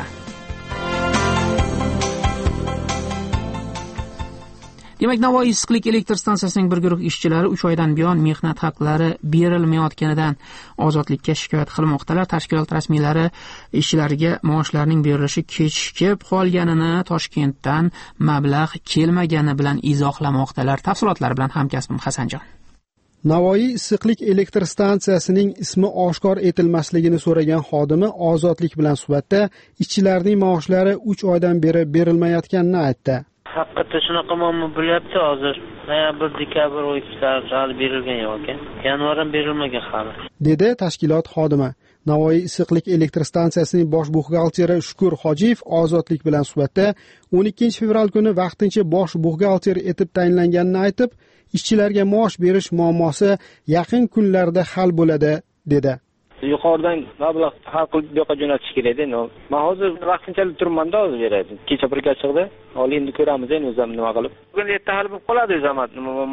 Demak, Navoiy issiqlik elektr stansiyasining bir guruh ishchilari 3 oydan buyon mehnat haqlari berilmayotganidan ozodlikka shikoyat qilmoqdalar. Tashkilot rasmiylari ishchilarga maoshlarining berilishi kechikib qolganini, Toshkentdan mablag' kelmagani bilan izohlamoqdalar. Tafsilotlar bilan hamkasbim Hasanjon. Navoiy issiqlik elektr stansiyasining ismi oshkor etilmasligini so'ragan xodimi Ozodlik bilan suhbatda ishchilarning maoshlari 3 oydan beri berilmayotganini aytdi. Haqiqatda shunaqa muammo bo'lyapti hozir. Noyabr, dekabr oylari hali berilgan yo'q ekan. Yanvar ham berilmagan hali. Dedi tashkilot xodimi. Navoiy issiqlik elektr stansiyasining bosh buxgalteri Shukur Hojiyev Ozodlik bilan suhbatda 12 fevral kuni vaqtincha bosh buxgalter etib tayinlanganini aytib, ishchilarga maosh berish muammosi yaqin kunlarda hal bo'ladi dedi. Yuqoridan mablag' hal qilib bu yoqqa jo'natish kerak edi. Men hozir vaqtinchalik turmanda hozir beradi. Kecha birga chiqdi. Hali endi ko'ramiz endi o'zim nima qilib. Bugun erta hal bo'lib qoladi o'zamat.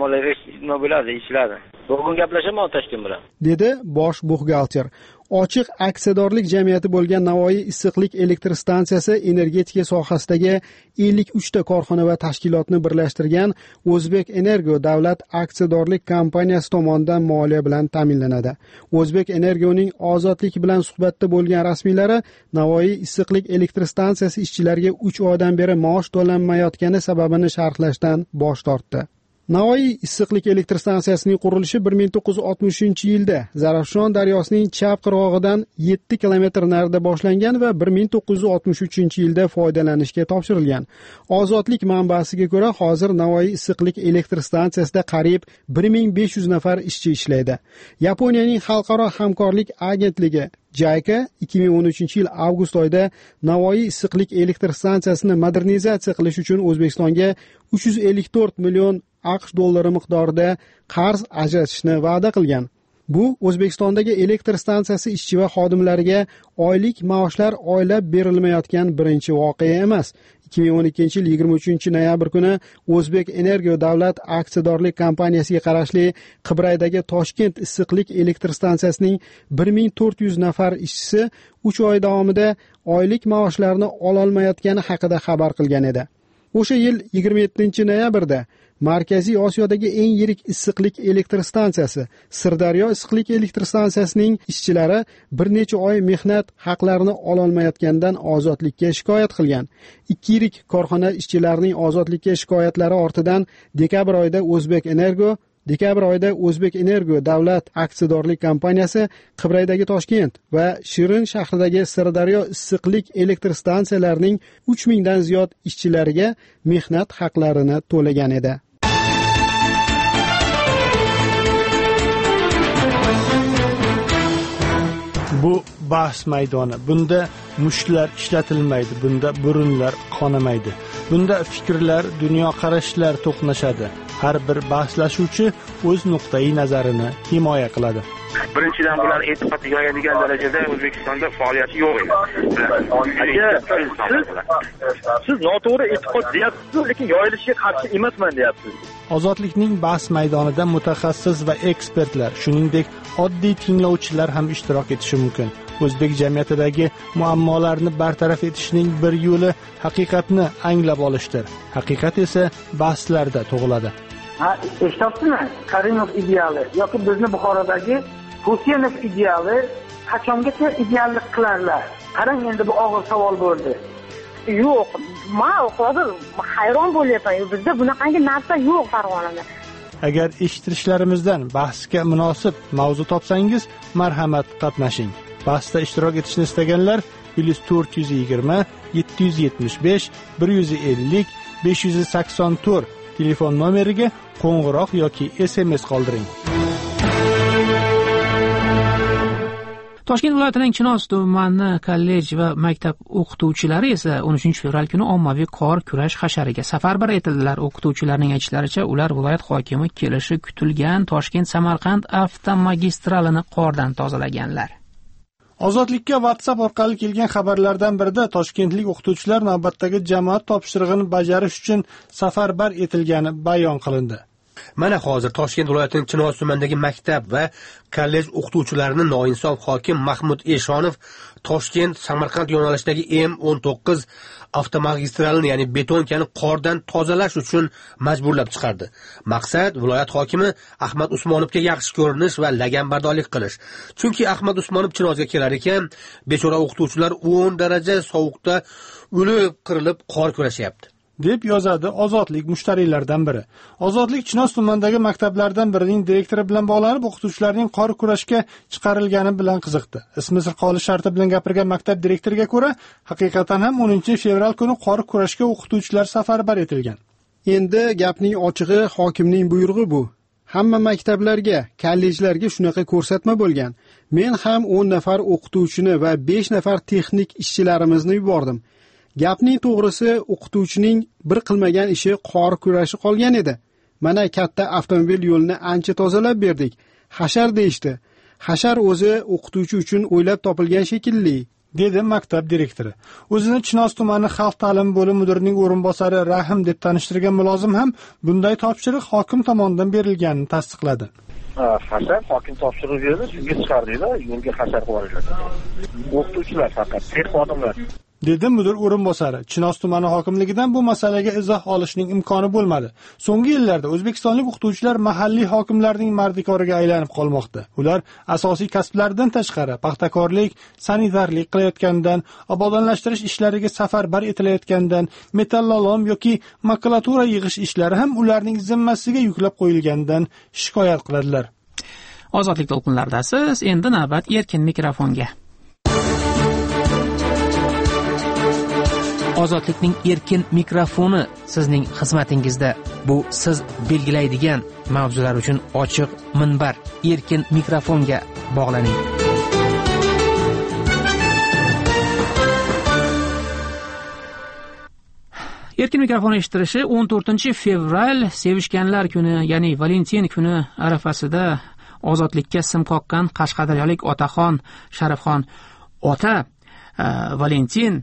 Nima bo'ladi ishlardi. Bugun gaplashaman Toshkent bilan. Dedi bosh buxgalter. Ochiq aksiyadorlik jamiyati bo'lgan Navoiy issiqlik elektr stansiyasi energetika sohasidagi 53 ta korxona va tashkilotni birlashtirgan O'zbek Energo davlat aksiyadorlik kompaniyasi tomonidan moliya bilan ta'minlanadi. O'zbek Energoning Ozodlik bilan suhbatda bo'lgan rasmiylari Navoiy issiqlik elektr stansiyasi ishchilariga 3 oydan beri maosh to'lanmayotgani sababini sharhlashdan bosh tortdi. Navoiy issiqlik elektr stansiyasining qurilishi 1960-yilda Zarafshon daryosining chap qirg'og'idan 7 kilometr narida boshlangan va 1963-yilda foydalanishga topshirilgan. Ozodlik manbasiga ko'ra, hozir Navoiy issiqlik elektr stansiyasida qariyb 1500 nafar ishchi ishlaydi. Yaponiyaning xalqaro hamkorlik agentligi JICA 2013-yil avgust oyida Navoiy issiqlik elektr stansiyasini modernizatsiya qilish uchun O'zbekistonga 354 million AQSh dollari miqdorida qarz ajratishni va'da qilgan. Bu O'zbekistondagi elektr stansiyasi ishchi va xodimlariga oylik maoshlar oylab berilmayotgan birinchi voqea emas. 2012-yil 23-noyabr kuni O'zbek Energo davlat aksiyadorlik kompaniyasiga qarashli Qibraydagi Toshkent issiqlik elektr stansiyasining 1400 nafar ishchisi 3 oy davomida oylik maoshlarini ololmayotgani haqida xabar qilgan edi. O'sha yil 27-noyabrda Markaziy Osiyodagi eng yirik issiqlik elektr stansiyasi Sirdaryo issiqlik elektr stansiyasining ishchilari bir necha oy mehnat haqlarini ololmayotgandan Ozodlikka shikoyat qilgan. Ikki yirik korxona ishchilarining Ozodlikka shikoyatlari ortidan dekabr oyida O'zbek Energo davlat aksiyadorlik kompaniyasi Qibraydagi Toshkent va Shirin shahridagi Sirdaryo issiqlik elektr stansiyalarining 3000 dan ziyod ishchilariga mehnat haqlarini to'lagan edi. Bu bahs maydoni. Bunda mushlar ishlatilmaydi, bunda burunlar qonamaydi. Bunda fikrlar, dunyoqarashlar to'qnashadi. Har bir bahslashuvchi o'z nuqtai nazarini himoya qiladi. Birinchidan bular e'tiqod yoyadigan darajada O'zbekistonda faoliyati yo'q edi. Siz noto'g'ri e'tiqod deyapsiz, lekin yoyilishiga qarshi emasman deyapsiz. Ozodlikning bahs maydonida mutaxassis va ekspertlar, shuningdek oddiy tinglovchilar ham ishtirok etishi mumkin. O'zbek jamiyatidagi muammolarni bartaraf etishning bir yo'li haqiqatni anglab olishdir. Haqiqat esa bahslarda tug'iladi. Eshityapsizmi? Karimov ideali yoki bizni Buxorodagi Husenov ideali qachongacha ideallik qilarlar? Qarang, endi bu og'ir savol bo'ldi. Yo'q, men hozir hayron bo'lyapman. Bizda bunaqangi narsa yo'q Farg'onada. Agar eshittirishlarimizdan bahsga munosib mavzu topsangiz, marhamat qatnashing. Bahsda ishtirok etishni istaganlar +420 775 150 584 telefon nomeriga qo'ng'iroq yoki SMS qoldiring. Toshkent viloyatining Chinoz tumani kollej va maktab o'qituvchilari esa 13 fevral kuni ommaviy qor kurash hashariga safarbar etildilar. O'qituvchilarning aytishlaricha, ular viloyat hokimi kelishi kutilgan Toshkent-Samarqand avtomagistralini qordan tozalaganlar. Ozodlikka WhatsApp orqali kelgan xabarlardan birida toshkentlik o'qituvchilar navbatdagi jamoat topshirig'ini bajarish uchun safarbar etilgani bayon qilindi. Mana hozir Toshkent viloyatining Chinoz tumanidagi maktab va kollej o'qituvchilarini noinsof hokim Mahmud Eshonov Toshkent Samarqand yo'nalishidagi M19 avtomagistralini, ya'ni betonkani qordan tozalash uchun majburlab chiqardi. Maqsad viloyat hokimi Ahmad Usmonovga yaxshi ko'rinish va laganbardorlik qilish. Chunki Ahmad Usmonov Chinozga kelar ekan, bechora o'qituvchilar 10 daraja sovuqda o'lib qirilib qor kurashyapti, deb yozadi Ozodlik mushtariylardan biri. Ozodlik Chinoz tumanidagi maktablardan birining direktori bilan bog'lanib, o'qituvchilarning qor kurashga chiqarilgani bilan qiziqdi. Ismi sir qolish sharti bilan gapirgan maktab direktoriga ko'ra, haqiqatan ham 10 fevral kuni qor kurashga o'qituvchilar safarbar etilgan. Endi gapning ochig'i hokimning buyrug'i bu. Hamma maktablarga, kollejlarga shunaqa ko'rsatma bo'lgan. Men ham 10 nafar o'qituvchini va 5 nafar texnik ishchilarimizni yubordim. Gapning to'g'risi, o'qituvchining bir qilmagan ishi qor kurashi qolgan edi. Mana katta avtomobil yo'lini ancha tozalab berdik. Hashar deyishdi. Hashar o'zi o'qituvchi uchun o'ylab topilgan shekilli, dedi maktab direktori. O'zini Chinoz tumani xalq ta'limi bo'limi mudirining o'rinbosari Rahim deb tanishtirgan mulozim ham bunday topshiriq hokim tomonidan berilganini tasdiqladi. Hashar hokim topshiriq berdi, shunga chiqardinglar, yo'lga hashar qo'yiladi. O'qituvchilar faqat, texnik xodimlar, dedi mudir o'rinbosari. Chinoz tumani hokimligidan bu masalaga izoh olishning imkoni bo'lmadi. So'nggi yillarda o'zbekistonlik o'qituvchilar mahalliy hokimlarning mardikoriga aylanib qolmoqda. Ular asosiy kasblaridan tashqari paxtakorlik, sanitarlik qilayotgandan, obodonlashtirish ishlariga safarbar etilayotgandan, metallolom yoki makulatura yig'ish ishlari ham ularning zimmasiga yuklab qo'yilgandan shikoyat qiladilar. Ozodlik to'lqinlaridasiz. Endi navbat erkin mikrofonga. Ozodlikning erkin mikrofoni sizning xizmatingizda. Bu siz belgilaydigan mavzular uchun ochiq minbar. Erkin mikrofonga bog'laning. Erkin mikrofon eshitilishi 14 fevral sevishganlar kuni, ya'ni Valentin kuni arafasida ozodlikka sim qoqqan qashqadaryolik otaxon Sharifxon ota Valentin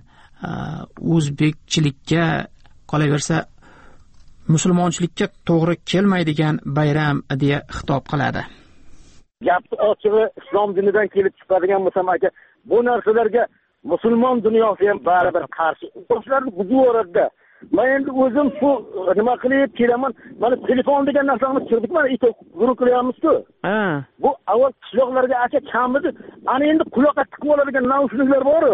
o'zbekchilikka qolaversa musulmonchilikka to'g'ri kelmaydigan bayram deya xitob qiladi. Gap ochig'i islom dinidan kelib chiqadigan bo'lsa, aka, bu narsalarga musulmon dunyosi ham baribir qarshi. O'shalarni buzuvorada. Men endi o'zim shu nima qilib kelaman, mana telefon degan narsani chiqdik, mana ito guruh qilyapmiz-ku. Bu avval qishloqlarga aka kamidi, ana endi quloqqa tiqib oladigan naushniklar bor-ku.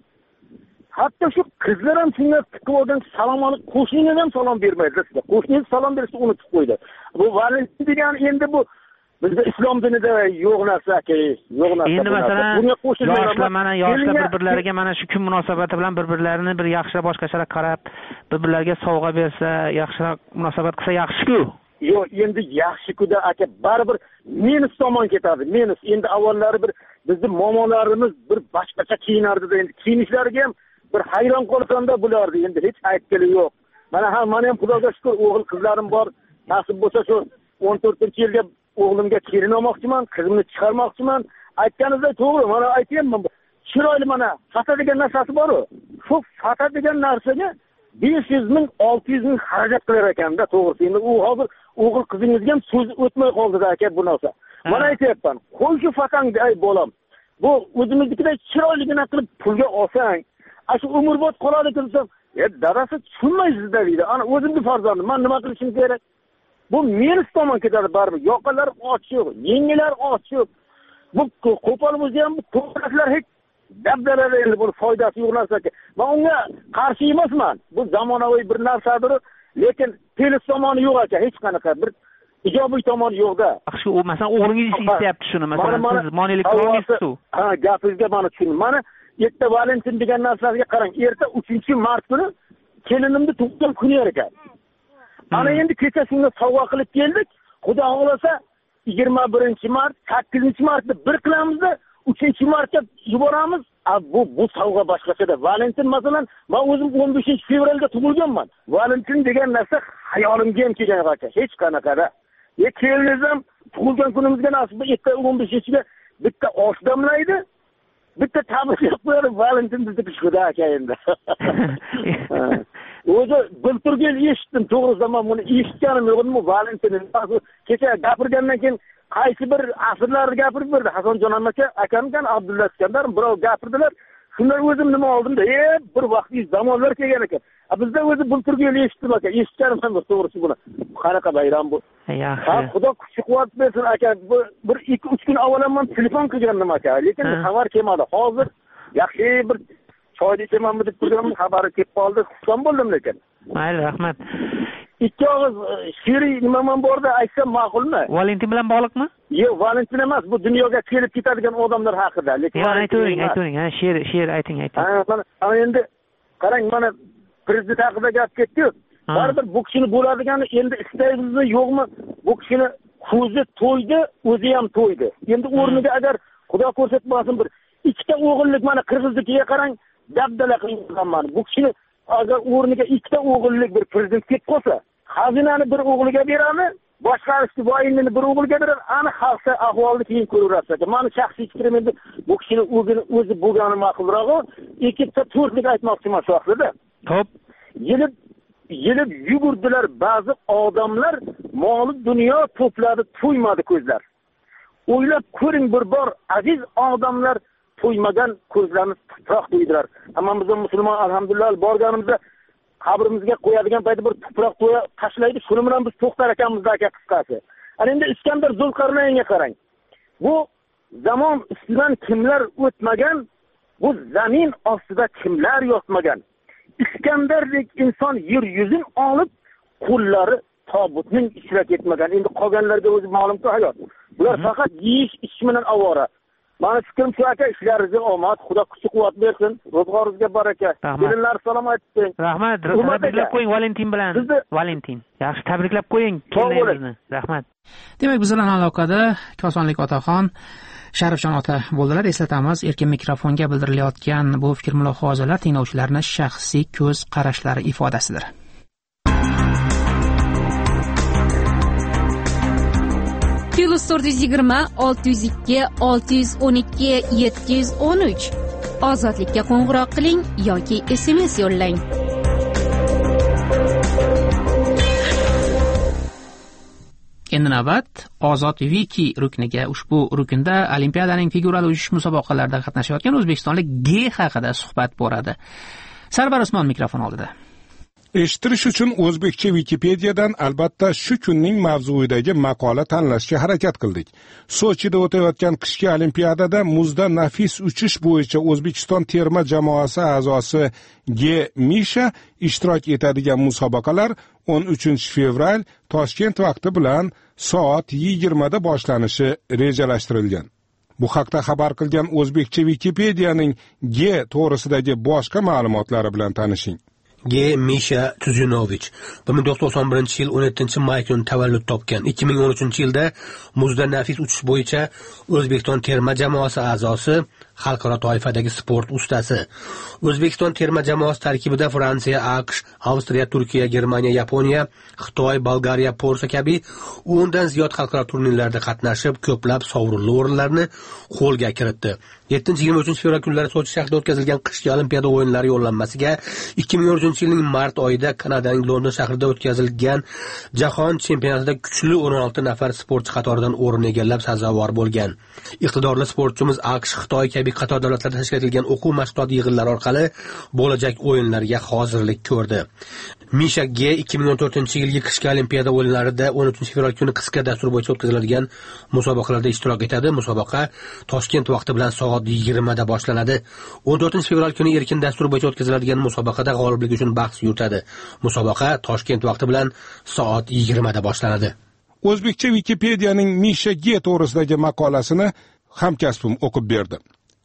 Hatto shu qizlar ham shunga tiqib olgan salomoni qo'shniga ham salom bermaydi sizlar. Qo'shningiz salom bersa unutib qo'ydi. Bu Valentin degan endi bu bizda islom dinida yo'q narsa aka, yo'q narsa. Endi masalan, yoshlar mana bir-birlariga mana shu kun munosabati bilan bir-birlarini bir yaxshi boshqacharoq qarab, bir-birlariga sovg'a bersa, yaxshiroq munosabat qilsa yaxshi-ku. Yo'q, endi yaxshi-ku-da aka, baribir minus tomon ketadi. Minus. Endi avvallari bir bizning momolarimiz bir boshqacha kiyinardi, endi kiyinishlariga ham bir hayron qolsam-da bulardi, endi hech aytgani yo'q. Mana ham Xudoga shukr, o'g'il qizlarim bor. Nasib bo'lsa shu 14-yilga o'g'limga kelin olmoqchiman, qizimni chiqarmoqchiman. Aytganingiz to'g'ri, mana aytayman. Chiroyli mana fata degan narsasi bor-ku. Shu fata degan narsaga 500 ming, 600 ming xarajat qilar ekanda, to'g'risi. Endi u hozir o'g'il qizingizga ham so'z o'tmay qoldi-da aka bu narsa. Mana aytayapman, qo'y shu fatangni, ay bolam. Bu o'zimiznikidek chiroyligina qilib pulga olsang, shu umrbod qoladi desam, dadasi tushunmaysiz-da deydi. Ana o'zimni farzandim, men nima qilishim kerak? Bu minus tomon ketadi baribir. Yoqalar ochiq, yengilar ochiq. Bu qo'pol bo'lsa ham bu to'g'rilar hech dabdalada endi bu foydasi yo'q narsa. Men unga qarshi emasman. Bu zamonaviy bir narsadir, lekin plus tomoni yo'q aka, hech qanaqa bir ijobiy tomoni yo'q-da. Yaxshi, u masalan o'g'lingiz istayapti shuni, masalan siz monelik qilolmaysiz-ku. Ha, gapingizga mana tushundim. Mana erta Valentin degan narsaga qarang. Erta 3-mart kuni kelinimni tug'ilgan kuni ekan. Ana endi kecha shunga sovg'a qilib keldik. Xudo xolasa 21-mart, 8-martda bir qilamizda 3 marta yuboramiz. Bu sovg'a boshqachada. Valentin masalan, men o'zim 15-fevralda tug'ilganman. Valentin degan narsa hayolimga ham kelgan ekan. Hech qanaqada. Kelinizam tug'ilgan kunimizga nasib etdi 15-ga bitta osh damlaydi. Bitta tabriklab qo'yadi, Valentin bizni xudo aka endi. O'zi bulturgel eshitdim, to'g'risi men buni eshitganim yo'q edi, Valentin. Kecha gapirgandan keyin qaysi bir asrlarni gapirib berdi. Hasanjon akamdan Abdulla Iskandar birov gapirdilar. Shundan o'zim nima oldimda, bir vaqt zamonlar kelgan ekan. Bizda o'zi bulturgel eshitdim aka, eshitganim ham to'g'risi buni. Qanaqa bayram bu? Yaxshi. Xudo kuch-quvvat bersin aka. Bir 2-3 kun avval men telefon qilgandim aka, lekin xabar kelmadi. Hozir yaxshi bir choyni ichamanmi deb turgandim, xabari kelib qoldi. Xursand bo'ldim lekin. Mayli, rahmat. Ikki og'iz she'riy nimaman borda aytsam ma'qulmi? Valentin bilan bog'liqmi? Yo'q, Valentin emas, bu dunyoga kelib ketadigan odamlar haqida. Lekin aytavering, she'r ayting. Mana endi qarang, mana prezident haqida gap ketdi-yu. Baribir bu kishini bo'ladigani endi istayimizmi, yo'qmi? Bu kishini ko'zi to'ydi, o'zi ham to'ydi. Endi o'rniga agar Xudo ko'rsatmasin bir ikkita o'g'illik mana Qirg'iznikiga qarang, dabdala qilgan mana. Bu kishini agar o'rniga ikkita o'g'illik bir prezident kelib qolsa, xazinani bir o'g'liga beradi, boshqarishni voyinni bir o'g'liga beradi, ana xalqda ahvolni keyin ko'raverasiz. Meni shaxsiy fikrim endi bu kishini o'zi bo'lgani ma'qulroq. Ikkita to'rtlik aytmoqchiman shu vaqtda. Xo'p. Yelib yugurdilar ba'zi odamlar, mol dunyo to'pladi, to'ymadi ko'zlar. O'ylab ko'ring bir bor aziz odamlar, to'ymagan ko'zlarni tuproq to'ydilar. Hammamiz musulmon alhamdulillah borganimizda qabrimizga qo'yadigan payti bir tuproq to'ya tashlaydi. Shuni bilan biz to'xtar ekanmiz aka qisqasi. Ana endi Iskandar Zulqarnaynga qarang. Bu zamon ustidan kimlar o'tmagan, bu zamin ostida kimlar yotmagan. Iskandardek inson yer yuzin olib, qo'llari tobutning ichra ketmagan. Endi qolganlarga o'zi ma'lum-ku hayot. Bular faqat yeyish, ichish bilan avvora. Mani fikrim shu aka, ishlaringizga omad, Xudo kuch-quvvat bersin, ro'zg'oringizga baraka. Kelinlar salom ayting. Rahmat, tabriklab qo'ying Valentin bilan. Valentin, yaxshi tabriklab qo'ying kelinlarimizni. Rahmat. Demak, biz bilan aloqada Kosonlik otaxon Sharifjon ota bo'ldilar. Eslatamiz, erkin mikrofonga bildirilayotgan bu fikr mulohazalar tinglovchilarning shaxsiy ko'z qarashlari ifodasidir. +420 602 612 713 Ozodlikka qo'ng'iroq qiling yoki SMS yo'llang. Endi navbat Ozod Wiki rukniga. Ushbu ruknda Olimpiadaning figural uchish musobaqalarida qatnashayotgan o'zbekistonlik G haqida suhbat boradi. Sarvar Usmon mikrofon oldida. Eshittirish uchun o'zbekcha Wikipediyadan albatta shu kunning mavzuidagi maqola tanlashga harakat qildik. Sochida o'tayotgan qishki olimpiadada muzda nafis uchish bo'yicha O'zbekiston terma jamoasi a'zosi G. Misha ishtirok etadigan musobaqalar 13-fevral Toshkent vaqti bilan soat 20 da boshlanishi rejalashtirilgan. Bu haqda xabar qilgan o'zbekcha Wikipediyaning G to'g'risidagi boshqa ma'lumotlari bilan tanishing. G. Misha Tuzunovich 1991-yil 17-may kuni tavallud topgan. 2013-yilda muzda nafis uchish bo'yicha O'zbekiston terma jamoasi a'zosi, xalqaro toifadagi sport ustasi. O'zbekiston terma jamoasi tarkibida Fransiya, AQSh, Avstriya, Turkiya, Germaniya, Yaponiya, Xitoy, Bolgariya, Polsha kabi 10 dan ziyod xalqaro turnirlarda qatnashib, ko'plab sovrinli o'rinlarni qo'lga kiritdi. 7-23 fevral kunlari Sochi shahrida o'tkazilgan qishki olimpiada o'yinlari yo'llanmasiga 2013-yilning mart oyida Kanadaning London shahrida o'tkazilgan jahon chempionatida kuchli 16 nafar sportchi qatoridan o'rin egallab sazovor bo'lgan. Iqtidorli sportchimiz AQSh, Xitoy kabi qator davlatlarda tashkil etilgan o'quv mashg'ulot yig'inlari orqali bo'lajak o'yinlarga hozirlik ko'rdi. Misha G 2014-yilgi qishki olimpiada o'yinlarida 13-fevral kuni qisqa dastur bo'yicha o'tkaziladigan musobaqalarda ishtirok etadi. Musobaqa Toshkent vaqti bilan soat 20 da boshlanadi. 14-fevral kuni erkin dastur bo'yicha o'tkaziladigan musobaqada g'oliblik uchun bahs yuritadi. Musobaqa Toshkent vaqti bilan soat 20 da boshlanadi. O'zbekcha Wikipediyaning Misha G to'g'risidagi maqolasini hamkasbim o'qib berdi.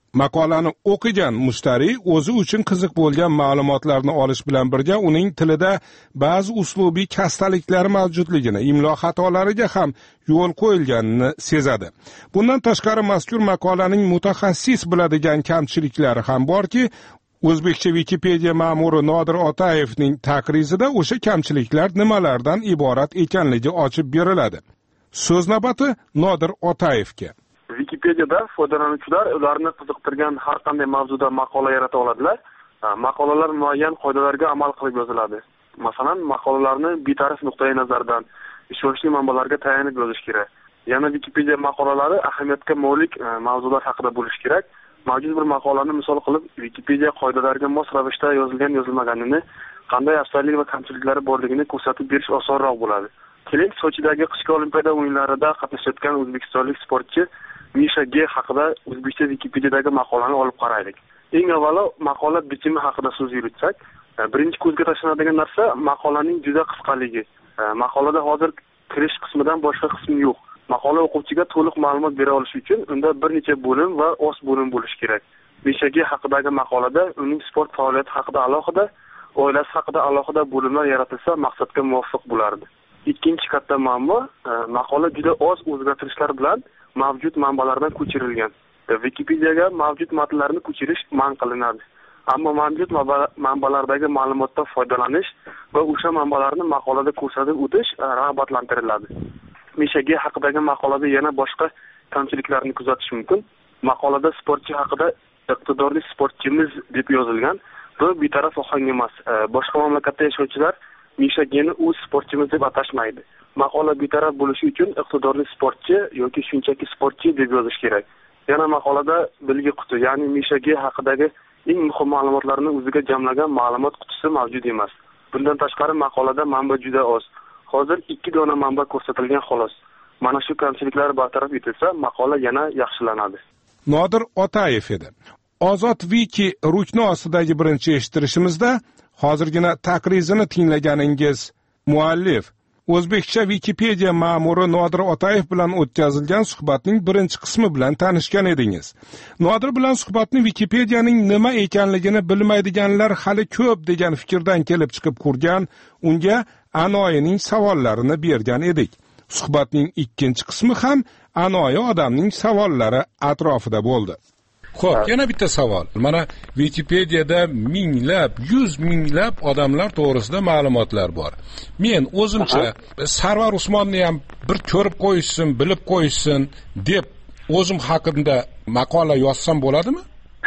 Maqolani o'qigan mushtariy o'zi uchun qiziq bo'lgan ma'lumotlarni olish bilan birga uning tilida ba'zi uslubiy kastaliklar mavjudligini, imlo xatolariga ham yo'l qo'yilganini sezadi. Bundan tashqari mazkur maqolaning mutaxassis biladigan kamchiliklari ham borki, O'zbekcha Wikipedia ma'muri Nodir Otayevning taqrizida o'sha kamchiliklar nimalardan iborat ekanligi ochib beriladi. So'z navbati Nodir Otayevga. Wikipediyada foydalanuvchilar ularni qiziqtirgan har qanday mavzuda maqola yarata oladilar. Maqolalar muayyan qoidalarga amal qilib yoziladi. Masalan, maqolalarni betaraf nuqtai nazardan ishonchli manbalarga tayanib yozish kerak. Yana Wikipedia maqolalari ahamiyatga molik mavzular haqida bo'lishi kerak. Mavjud bir maqolani misol qilib, Wikipedia qoidalariga mos ravishda yozilgan-yozilmaganini, qanday afzallik va kamchiliklari borligini ko'rsatib berish osonroq bo'ladi. Keling, Sochidagi qishki olimpiada o'yinlarida qatnashayotgan o'zbekistonlik sportchi Misha G haqida o'zbekcha Wikipediyadagi maqolani olib qaraylik. Eng avvalo maqola bitimi haqida so'z yuritsak, birinchi ko'zga tashlanadigan narsa maqolaning juda qisqaligi. Maqolada hozir kirish qismidan boshqa qismi yo'q. Maqola o'quvchiga to'liq ma'lumot bera olish uchun unda bir necha bo'lim va oz bo'lim bo'lishi kerak. Misha G haqidagi maqolada uning sport faoliyati haqida alohida, oilasi haqida alohida bo'limlar yaratilsa maqsadga muvofiq bo'lardi. Ikkinchi katta muammo, maqola juda oz o'zgartirishlar bilan mavjud manbalardan ko'chirilgan. Wikipediyaga mavjud matnlarni ko'chirish man qilinadi. Ammo mavjud manbalardagi ma'lumotdan foydalanish va o'sha manbalarni maqolada ko'rsatib o'tish rag'batlantiriladi. Misha G haqidagi maqolada yana boshqa kamchiliklarni kuzatish mumkin. Maqolada sportchi haqida iqtidorli sportchimiz deb yozilgan. Bu betaraf ohang emas. Boshqa mamlakatda yashovchilar Misha G'ni o'z sportchimiz deb atashmaydi. Maqola betaraf bo'lishi uchun iqtidorli sportchi yoki shunchaki sportchi deb yozish kerak. Yana maqolada bilgi quti, ya'ni Misha G haqidagi eng muhim ma'lumotlarni o'ziga jamlagan ma'lumot qutisi mavjud emas. Bundan tashqari maqolada manba juda oz. Hozir 2 dona manba ko'rsatilgan xolos. Mana shu kamchiliklar bartaraf etilsa, maqola yana yaxshilanadi. Nodir Otayev edi. Ozod Wiki rukni ostidagi birinchi eshittirishimizda hozirgina taqrizini tinglaganingiz muallif O'zbekcha Wikipedia ma'muri Nodir Otayev bilan o'tkazilgan suhbatning birinchi qismi bilan tanishgan edingiz. Nodir bilan suhbatni Wikipedianing nima ekanligini bilmaydiganlar hali ko'p degan fikrdan kelib chiqib qurgan, unga Anoyining savollarini bergan edik. Suhbatning ikkinchi qismi ham Anoyi odamning savollari atrofida bo'ldi. Xo'p, yana bitta savol. Mana Wikipediyada minglab, 100 minglab odamlar to'g'risida ma'lumotlar bor. Men o'zimcha Sarvar Usmonni ham bir ko'rib qo'yishsin, bilib qo'yishsin deb o'zim haqimda maqola yozsam bo'ladimi?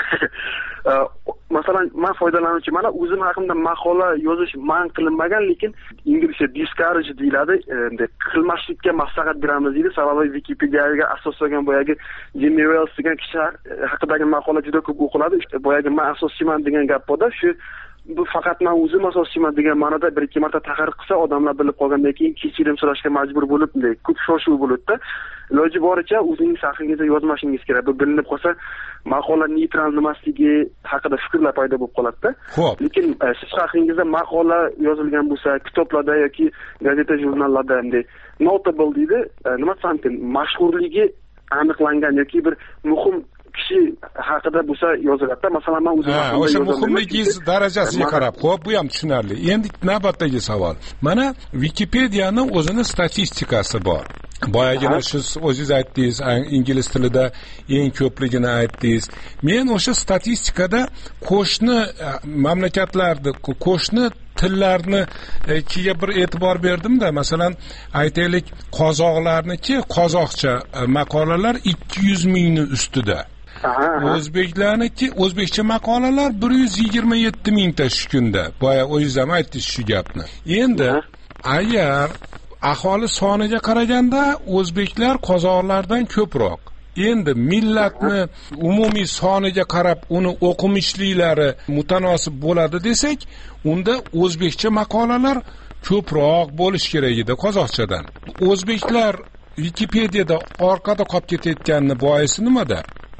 Masalan, men foydalanuvchi, mana o'zim haqimda maqola yozish man qilinmagan, lekin inglizcha discourage deyiladi, qilmaslikka maslahat beramiz deydi. Sababi Wikipediyaga asoslangan boyagi Jimmy Wales degan kishi haqidagi maqola juda ko'p o'qiladi. Boyagi men asoschiman degan gap borda, shu bu faqat men o'zim asoschiman degan ma'noda bir ikki marta taqrir qilsa, odamlar bilib qolgandan keyin kechirim so'rashga majbur bo'lib, ko'p shoshuv bo'ladi-da. Iloji boricha o'zingiz haqingizda yozmashingiz kerak. Bu bilinib qolsa, maqola neytral emasligi haqida fikrlar paydo bo'lib qoladi-da. Lekin siz haqingizda maqola yozilgan bo'lsa, kitoblarda yoki gazeta jurnallarda notable deydi, nima desam mumkin, mashhurligi aniqlangan yoki bir muhim kishi haqida bo'lsa yoziladi. Masalan, men o'zim o'sha muhimligingiz darajasiga qarab, xo'p, bu ham tushunarli. Endi navbatdagi savol. Mana Wikipediyaning o'zini statistikasi bor. Boyagina siz o'zingiz aytdingiz, ingliz tilida eng ko'pligini aytdingiz. Men o'sha statistikada qo'shni mamlakatlarda, qo'shni tillarni kiga bir e'tibor berdim-da. Masalan, aytaylik, qozoqlarniki qozoqcha maqolalar 200 mingning ustida. O'zbeklarniki o'zbekcha maqolalar 127 mingta shu kunda. Boya o'zingiz ham aytdingiz shu gapni. Endi agar aholi soniga qaraganda o'zbeklar qozoqlardan ko'proq. Endi millatni umumiy soniga qarab uni o'qimishliklari mutanosib bo'ladi desak, unda o'zbekcha maqolalar ko'proq bo'lish kerak edi qozoqchadan. O'zbeklar Wikipediyada orqada qolib ketayotganini boisi nimada?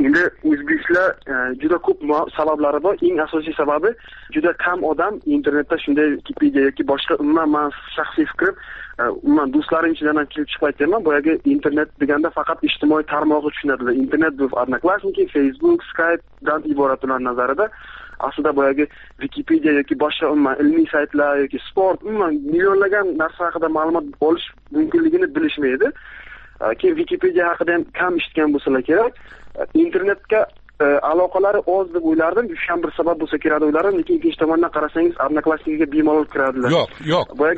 endi o'zbeklar juda ko'p sabablari bor. Eng asosiy sababi juda kam odam internetda shunday Wikipedia yoki boshqa umuman shaxsiy fikrim umuman do'stlarim ichidan ham kelib chiqib aytaman, boyagi internet deganda faqat ijtimoiy tarmog'i tushunadilar. Internet bu Odnoklassniki, Facebook, Skype'dan iborat ular nazarida. Aslida boyagi Wikipedia yoki boshqa umuman ilmiy saytlar yoki sport, umuman millionlagan narsa haqida ma'lumot olish mumkinligini bilishmaydi. Keyin Wikipedia haqida ham kam eshitgan bo'lsalar kerak. Internetga aloqalari oz deb o'ylardim. Shu ham bir sabab bo'lsa kerak o'ylardim, lekin ikkinchi tomondan qarasangiz Odnoklassnikiga bemalol kiradilar. Yo'q. Boyagi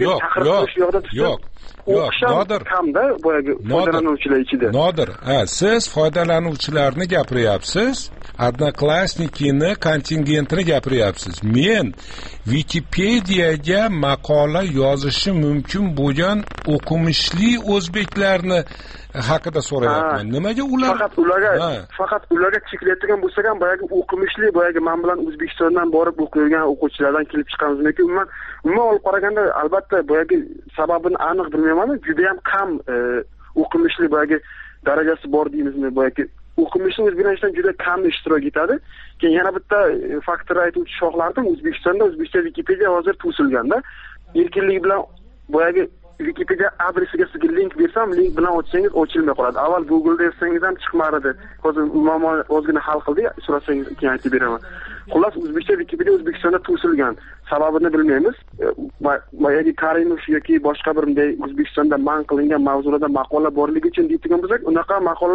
yo'q. Nodir kamda boyagi foydalanuvchilar ichida. Nodir, siz foydalanuvchilarni gapiryapsiz, Odnoklassnikini kontingentini gapiryapsiz. Men Wikipediyaga maqola yozishi mumkin bo'lgan o'qimishli o'zbeklarni haqida so'rayapman. Nimaga ular faqat ularga cheklayotgan bo'lsa ham boyagi o'qimishli, boyagi men bilan O'zbekistondan borib o'qiyotgan o'quvchilardan kelib chiqamiz yoki umuman olib qaraganda albatta boyagi sababini aniq bilmayman, juda ham kam o'qimishli boyagi darajasi bor deymizmi, boyagi o'qimishli o'zbeklardan juda kam ishtirok etadi. Keyin yana bitta faktor aytuvchi shohlardan O'zbekistonda o'zbekcha Wikipedia hozir to'silganda erkinlik bilan boyagi Wikipedia adresiga sizga link bersam, link bilan ochsangiz ochilmay qoladi. Avval Google'da yozsangiz ham chiqmadi. Hozir muammo o'zgina hal qildi, so'rasangiz keyin aytib beraman. Xullas, o'zbekcha Wikipedia O'zbekistonda to'silgan. Sababini bilmaymiz. Boyagi Karimov yoki boshqa bir bunday O'zbekistonda man qilingan mavzularda maqola borligi uchun deydigan bo'lsak, unaqa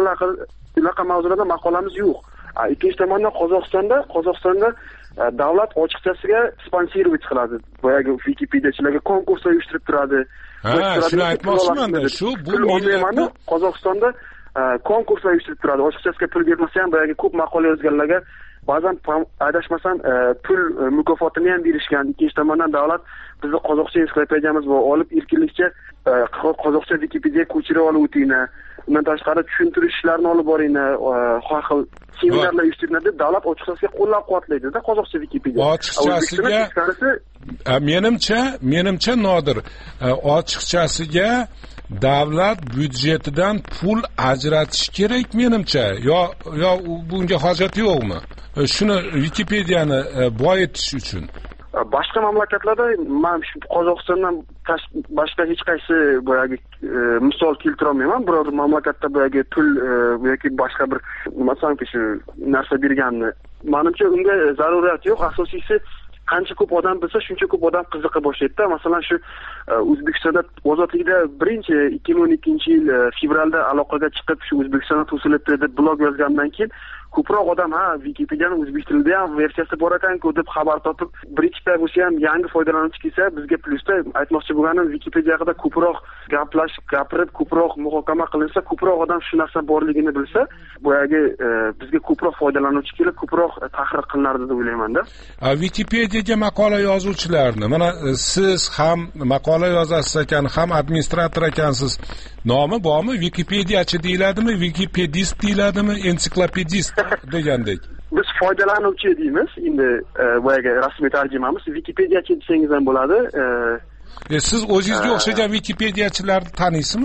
mavzularda maqolamiz yo'q. Ikkinchi tomondan Qozog'istonda davlat ochiqchasiga sponsorlik qiladi. Boyagi Wikipediachilarga konkurslar uyushtirib turadi. Shuni aytmoqchiman-da, shu bu millatni Qozog'istonda konkurslar uyushtirib turadi. Ochiqchasiga pul bermasa ham boyagi ko'p maqola yozganlarga ba'zan adashmasam pul mukofotini ham berishgan. Ikkinchi tomondan davlat bizni qozoqcha ensiklopediyamiz bor, olib erkinlikcha qozoqcha Wikipedia ko'chirib olib o'tinglar. Undan tashqari tushuntirish ishlarini olib boringlar, har xil seminarlar uyushtiringlar deb davlat ochiqchasiga qo'llab-quvvatlaydi-da qozoqcha Wikipedia. Ochiqchasiga menimcha Nodir, ochiqchasiga davlat byudjetidan pul ajratish kerak menimcha. Yo bunga hojat yo'qmi? Shuni Wikipediyani boyitish uchun. Boshqa mamlakatlarda men Qozog'istondan boshqa hech qaysi boyagi misol keltira olmayman. Biror mamlakatda boyagi pul yoki boshqa bir masalanki shu narsa berganni menimcha unga zarurat yo'q. Asosiysi qancha ko'p odam bilsa, shuncha ko'p odam qiziqa boshlaydi-da. Masalan, shu O'zbekistonda ozodlikda 2012-yil fevralda aloqaga chiqib, shu O'zbekistonda to'silibdi deb blog yozgandan keyin ko'proq odam Wikipedianing o'zbek tilida ham versiyasi bor ekan-ku deb xabar topib, bir ikkita bo'lsa ham yangi foydalanuvchi kelsa, bizga plusda aytmoqchi bo'lganim Wikipedia haqida ko'proq gapirib, ko'proq muhokama qilinsa, ko'proq odam shu narsa borligini bilsa, boyagi bizga ko'proq foydalanuvchi kelib, ko'proq tahrir qilinardi deb o'ylayman-da. Wikipediaga maqola yozuvchilarni, mana siz ham maqola yozasiz ekan, ham administrator ekansiz. Nomi bormi? Wikipediachi deyiladimi, Wikipedist deyiladimi, ensiklopedist degandek? Biz foydalanuvchi deymiz. Endi boyaga rasmiy tarjimamiz Wikipediachi desangiz ham bo'ladi. Siz o'zingizga o'xshagan Wikipediachilarni taniysizmi?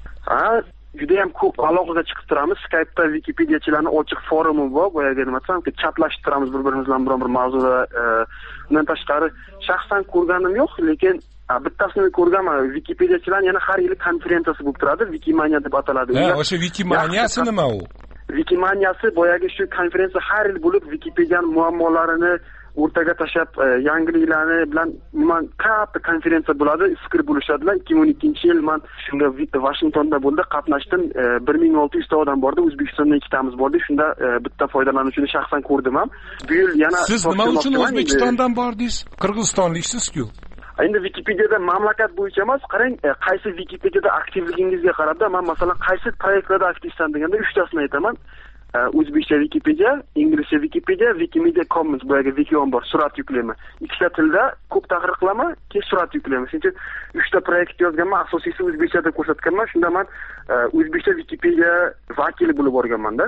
Juda ham ko'p aloqaga chiqib turamiz. Skype'da Wikipediachilarning ochiq forumi bor. Boyaga nima desam, chatlashib turamiz bir-birimiz bilan bir mavzuda. Undan tashqari shaxsan ko'rganim yo'q, lekin bittasini ko'rganman. Wikipediachilar yana har yili konferensiyasi bo'lib turadi, Wikimania deb ataladi. O'sha Wikimaniyasi nima u? Wikimaniyasi boyagi shu konferensiya har yil bo'lib Wikipedianing muammolarini o'rtaga tashlab, yangiliklarni bilan katta konferensiya bo'ladi, fikr bo'lishadilar. 2012-yil men shunga Washingtonda bo'ldi, qatnashdim. 1600 ta odam bordi, O'zbekistondan ikkitamiz bordik. Shunda bitta foydalanuvchini shaxsan ko'rdim ham. Bu yil yana siz nima uchun O'zbekistondan bordingiz? Qirg'izistonliksiz-ku. Endi Wikipediada mamlakat bo'yicha emas, qarang, qaysi Wikipediada aktivligingizga qarab-da, men masalan qaysi proyektlarda aktivsan deganda 3 tasini aytaman. O'zbekcha Wikipedia, inglizcha Wikipedia, Wikimedia Commons boyagi Wikio'n bor, surat yuklayman. Ikkita tilda ko'p tahrir qilaman, keyin surat yuklayman. Shuning uchun 3 ta proyekt yozganman, asosiysi o'zbekchada ko'rsatganman. Shunda men o'zbekcha Wikipedia vakili bo'lib borganman-da.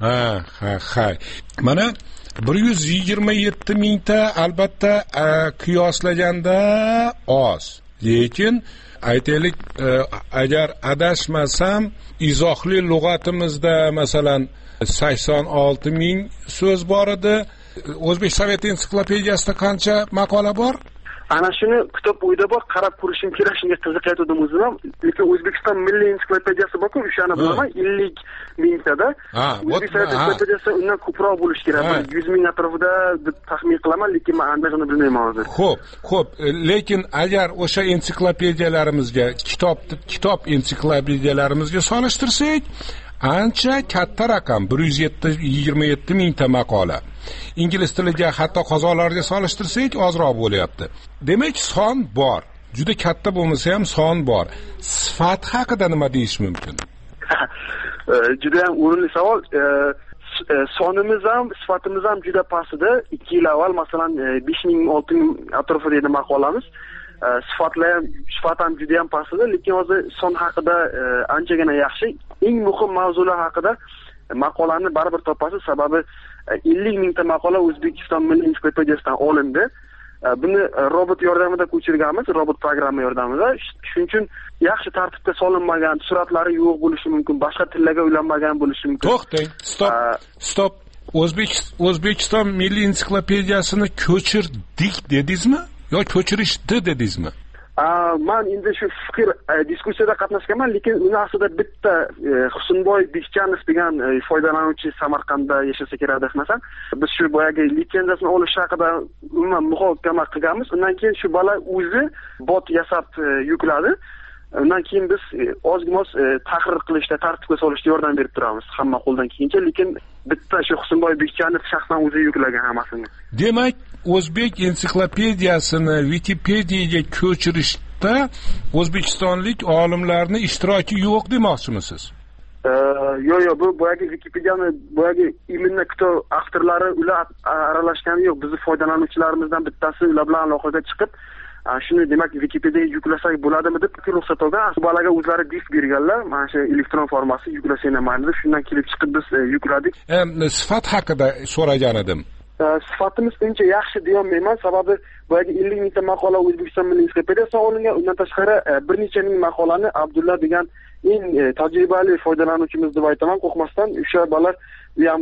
Ha. Mana 127 mingta albatta qiyoslaganda oz. lekin aytaylik agar adashmasam izohli lug'atimizda masalan 86,000 so'z bor edi. O'zbek Sovet ensiklopediyasida qancha maqola bor? Ana shuni kitob uyda bor, qarab ko'rishim kerak, shunga qiziqayotgandim o'zim ham. Lekin O'zbekiston Milliy ensiklopediyasi bor-ku, o'shani bilaman, 50 mingtada. O'zbek Sovet ensiklopediyasi undan ko'proq bo'lishi kerak. 100 ming atrofida deb taxmin qilaman, lekin men aniqini bilmayman hozir. Xo'p, lekin agar o'sha ensiklopediyalarimizga, kitob ensiklopediyalarimizga solishtirsak, ancha katta raqam, 127 mingta maqola. Ingliz tiliga, hatto qozoqlarga solishtirsak ozroq bo'lyapti. Demak, son bor. Juda katta bo'lmasa ham son bor. Sifat haqida nima deyish mumkin? Juda ham o'rinli savol. Sonimiz ham, sifatimiz ham juda pastda. 2 yil avval masalan 5,000-6,000 atrofida edi maqolamiz. Sifat ham juda ham pastda, lekin hozir son haqida anchagina yaxshi. Eng muhim mavzular haqida maqolani baribir topasiz, sababi 50 mingta maqola O'zbekiston Milliy ensiklopediyasidan olindi. Buni robot yordamida ko'chirganmiz, robot programma yordamida. Shuning uchun yaxshi tartibda solinmagan, suratlari yo'q bo'lishi mumkin, boshqa tillarga ulanmagan bo'lishi mumkin. To'xtang, stop. O'zbekiston Milliy ensiklopediyasini ko'chirdik dedingizmi yo ko'chirishdi dedingizmi? Men endi shu fikr diskussiyada qatnashganman, lekin uni aslida bitta Husanboy Beshjanov degan foydalanuvchi Samarqandda yashasa kerak desmasam, biz shu boyagi litsenziyasini olish haqida umuman muhokama qilganmiz. Undan keyin shu bola o'zi bot yasab yukladi. Undan keyin biz ozgina tahrir qilishda, tartibga solishda yordam berib turamiz, hamma qo'ldan kelgancha, lekin bitta shu Husanboy Beshjanov shaxsan o'zi yuklagan hammasini. Demak, o'zbek ensiklopediyasini Wikipediyaga ko'chirishda o'zbekistonlik olimlarning ishtiroki yo'q demoqchimisiz? Yo'q, bu boyagi Wikipediyani boyagi imminni kitob avtorlari ular aralashgani yo'q. Bizni foydalanuvchilarimizdan bittasi ular bilan aloqaga chiqib, shuni demak Wikipediyaga yuklasak bo'ladimi deb ruxsat olgan. Bolaga o'zlari disk berganlar, mana shu elektron formasi yuklasang mayli deb, shundan kelib chiqib biz yukladik. Sifat haqida so'ragan edim. Sifatimiz uncha yaxshi deyolmayman, sababi boyagi 50 mingta maqola O'zbekiston Milliy ensiklopediyasidan olingan. Undan tashqari bir necha ming maqolani Abdulla degan eng tajribali foydalanuvchimiz deb aytaman, qo'rqmasdan. O'sha bola ham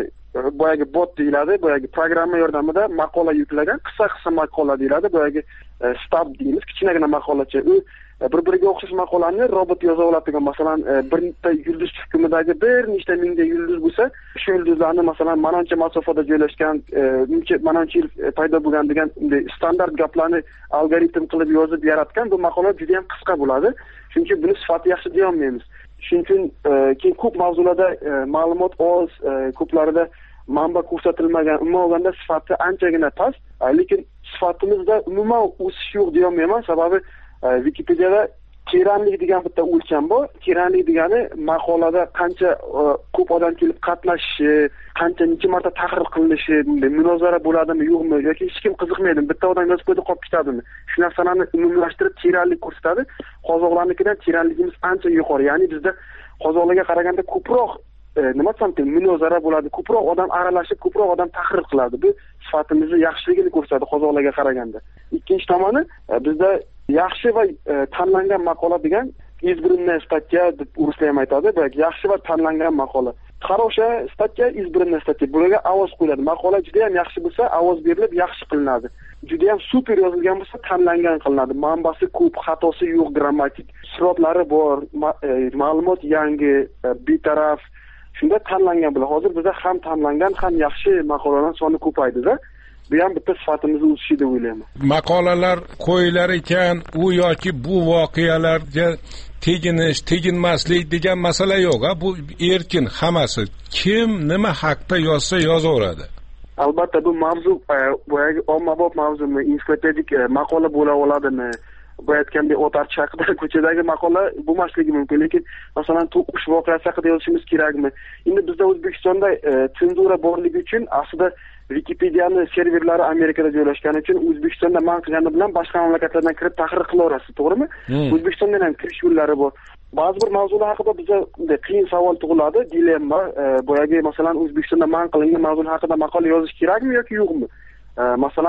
boyagi bot deyiladi, boyagi programma yordamida maqola yuklagan, qisqa maqola deyiladi, boyagi stab deymiz, kichkinagina maqolacha. U bir-biriga o'xshash maqolani robot yoza oladigan, masalan, bitta yulduz hukmidagi bir nechta mingta yulduz bo'lsa, shu yulduzlarni masalan manoncha masofada joylashgan, manoncha yil paydo bo'lgan degan standart gaplarni algoritm qilib yozib yaratgan bu maqola juda ham qisqa bo'ladi. Chunki buni sifati yaxshi deya olmaymiz. Shuning uchun keyin ko'p mavzularda ma'lumot oz, ko'plarida manba ko'rsatilmagan, umuman olganda sifati anchagina past, lekin sifatimizda umuman o'sish yo'q deya olmayman, sababi Wikipediyada teranlik degan bitta o'lcham bor. Teranlik degani maqolada qancha ko'p odam kelib qatnashishi, qancha necha marta tahrir qilinishi, munozara bo'ladimi, yo'qmi, yoki hech kim qiziqmaydi, bitta odam yozib qo'ydi qolib ketadimi. Shu narsani umumlashtirib teranlik ko'rsatadi. Qozoqlarnikidan teranligimiz ancha yuqori. Ya'ni bizda qozoqlarga qaraganda ko'proq nima desam, munozara bo'ladi, ko'proq odam aralashib, ko'proq odam tahrir qiladi. Bu sifatimizni yaxshiligini ko'rsatadi qozoqlarga qaraganda. Ikkinchi tomoni, bizda yaxshi va tanlangan maqola degan izbirная statья deb ruslar ham aytadi. Yaxshi va tanlangan maqola. Хорошая статья, избранная статья. Bularga ovoz qo'yiladi. Maqola juda ham yaxshi bo'lsa, ovoz berilib yaxshi qilinadi. Juda ham super yozilgan bo'lsa, tanlangan qilinadi. Manbasi ko'p, xatosi yo'q, grammatik, isroplari bor, ma'lumot yangi, betaraf. Shunda tanlangan bo'ladi. Hozir bizda ham tanlangan, ham yaxshi maqolalar soni ko'paydi-da. Bu ham bitta sifatimizni o'sishi deb o'ylayman. Maqolalar qo'yilar ekan, u yoki bu voqealarga teginish, teginmaslik degan masala yo'q. Bu erkin hammasi. Kim nima haqda yozsa yozaveradi. Albatta bu mavzu boyagi ommabop mavzumi, ensiklopedik maqola bo'la oladimi? Bu aytgandek otarchi haqida ko'chadagi maqola bo'lmasligi mumkin, lekin masalan to'qish voqeasi haqida yozishimiz kerakmi? Endi bizda O'zbekistonda senzura borligi uchun aslida Wikipediyani serverlari Amerikada joylashgani uchun O'zbekistonda man qilgani bilan boshqa mamlakatlardan kirib tahrir qilaverasiz, to'g'rimi? O'zbekistonda ham kirish yo'llari bor. Ba'zi bir mavzular haqida bizga qiyin savol tug'iladi, dilemma. Boyagi masalan O'zbekistonda man qilingan mavzular haqida maqola yozish kerakmi yoki yo'qmi? Masalan,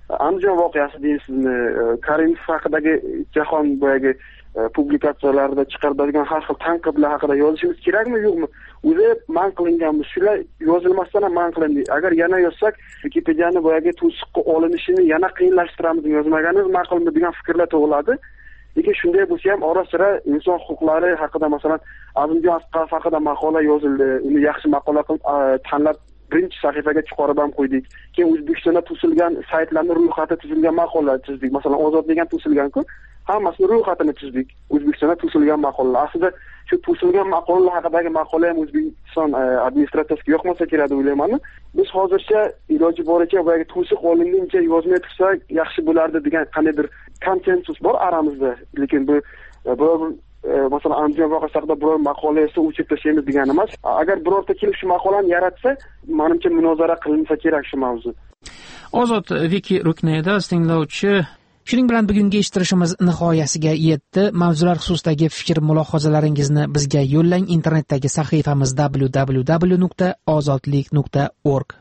Andijon voqeasi deysizmi, Karimov haqidagi jahon boyagi publikatsiyalarda chiqariladigan har xil tanqidlar haqida yozishimiz kerakmi yo'qmi? O'zi man qilinganmiz, shular yozilmasdan ham man qilindi. Agar yana yozsak, Wikipediyani boyagi to'siqqa olinishini yana qiyinlashtiramiz, yozmaganimiz ma'qulmi degan fikrlar tug'iladi. Lekin shunday bo'lsa ham ora-sira inson huquqlari haqida, masalan, Azimjon Asqarov haqida maqola yozildi. Uni yaxshi maqola qilib tanlab birinchi sahifaga chiqarib ham qo'ydik. Keyin O'zbekistonda to'silgan saytlarning ro'yxati tuzilgan maqolalar tuzdik. Masalan, Ozod degan to'silgan-ku, hammasini ro'yxatini tuzdik. O'zbekistonda to'silgan maqolalar. Aslida shu to'silgan maqolalar haqidagi maqola ham O'zbekiston administratsiyasiga yoqmasa kerak deb o'ylayman. Biz hozircha iloji boricha boyagi to'siq olinguncha yozmay tursak yaxshi bo'lardi degan qandaydir konsensus bor aramizda. Lekin bu masalan Andijon voqeasi haqida biror maqola esa o'chirib tashlaymiz degani emas. Agar birorta kelib shu maqolani yaratsa, menimcha munozara qilinsa kerak shu mavzu. Ozod Wiki ruknida tinglovchi. Shuning bilan bugungi eshittirishimiz nihoyasiga yetdi. Mavzular xususidagi fikr mulohazalaringizni bizga yo'llang. Internetdagi sahifamiz www.ozodlik.org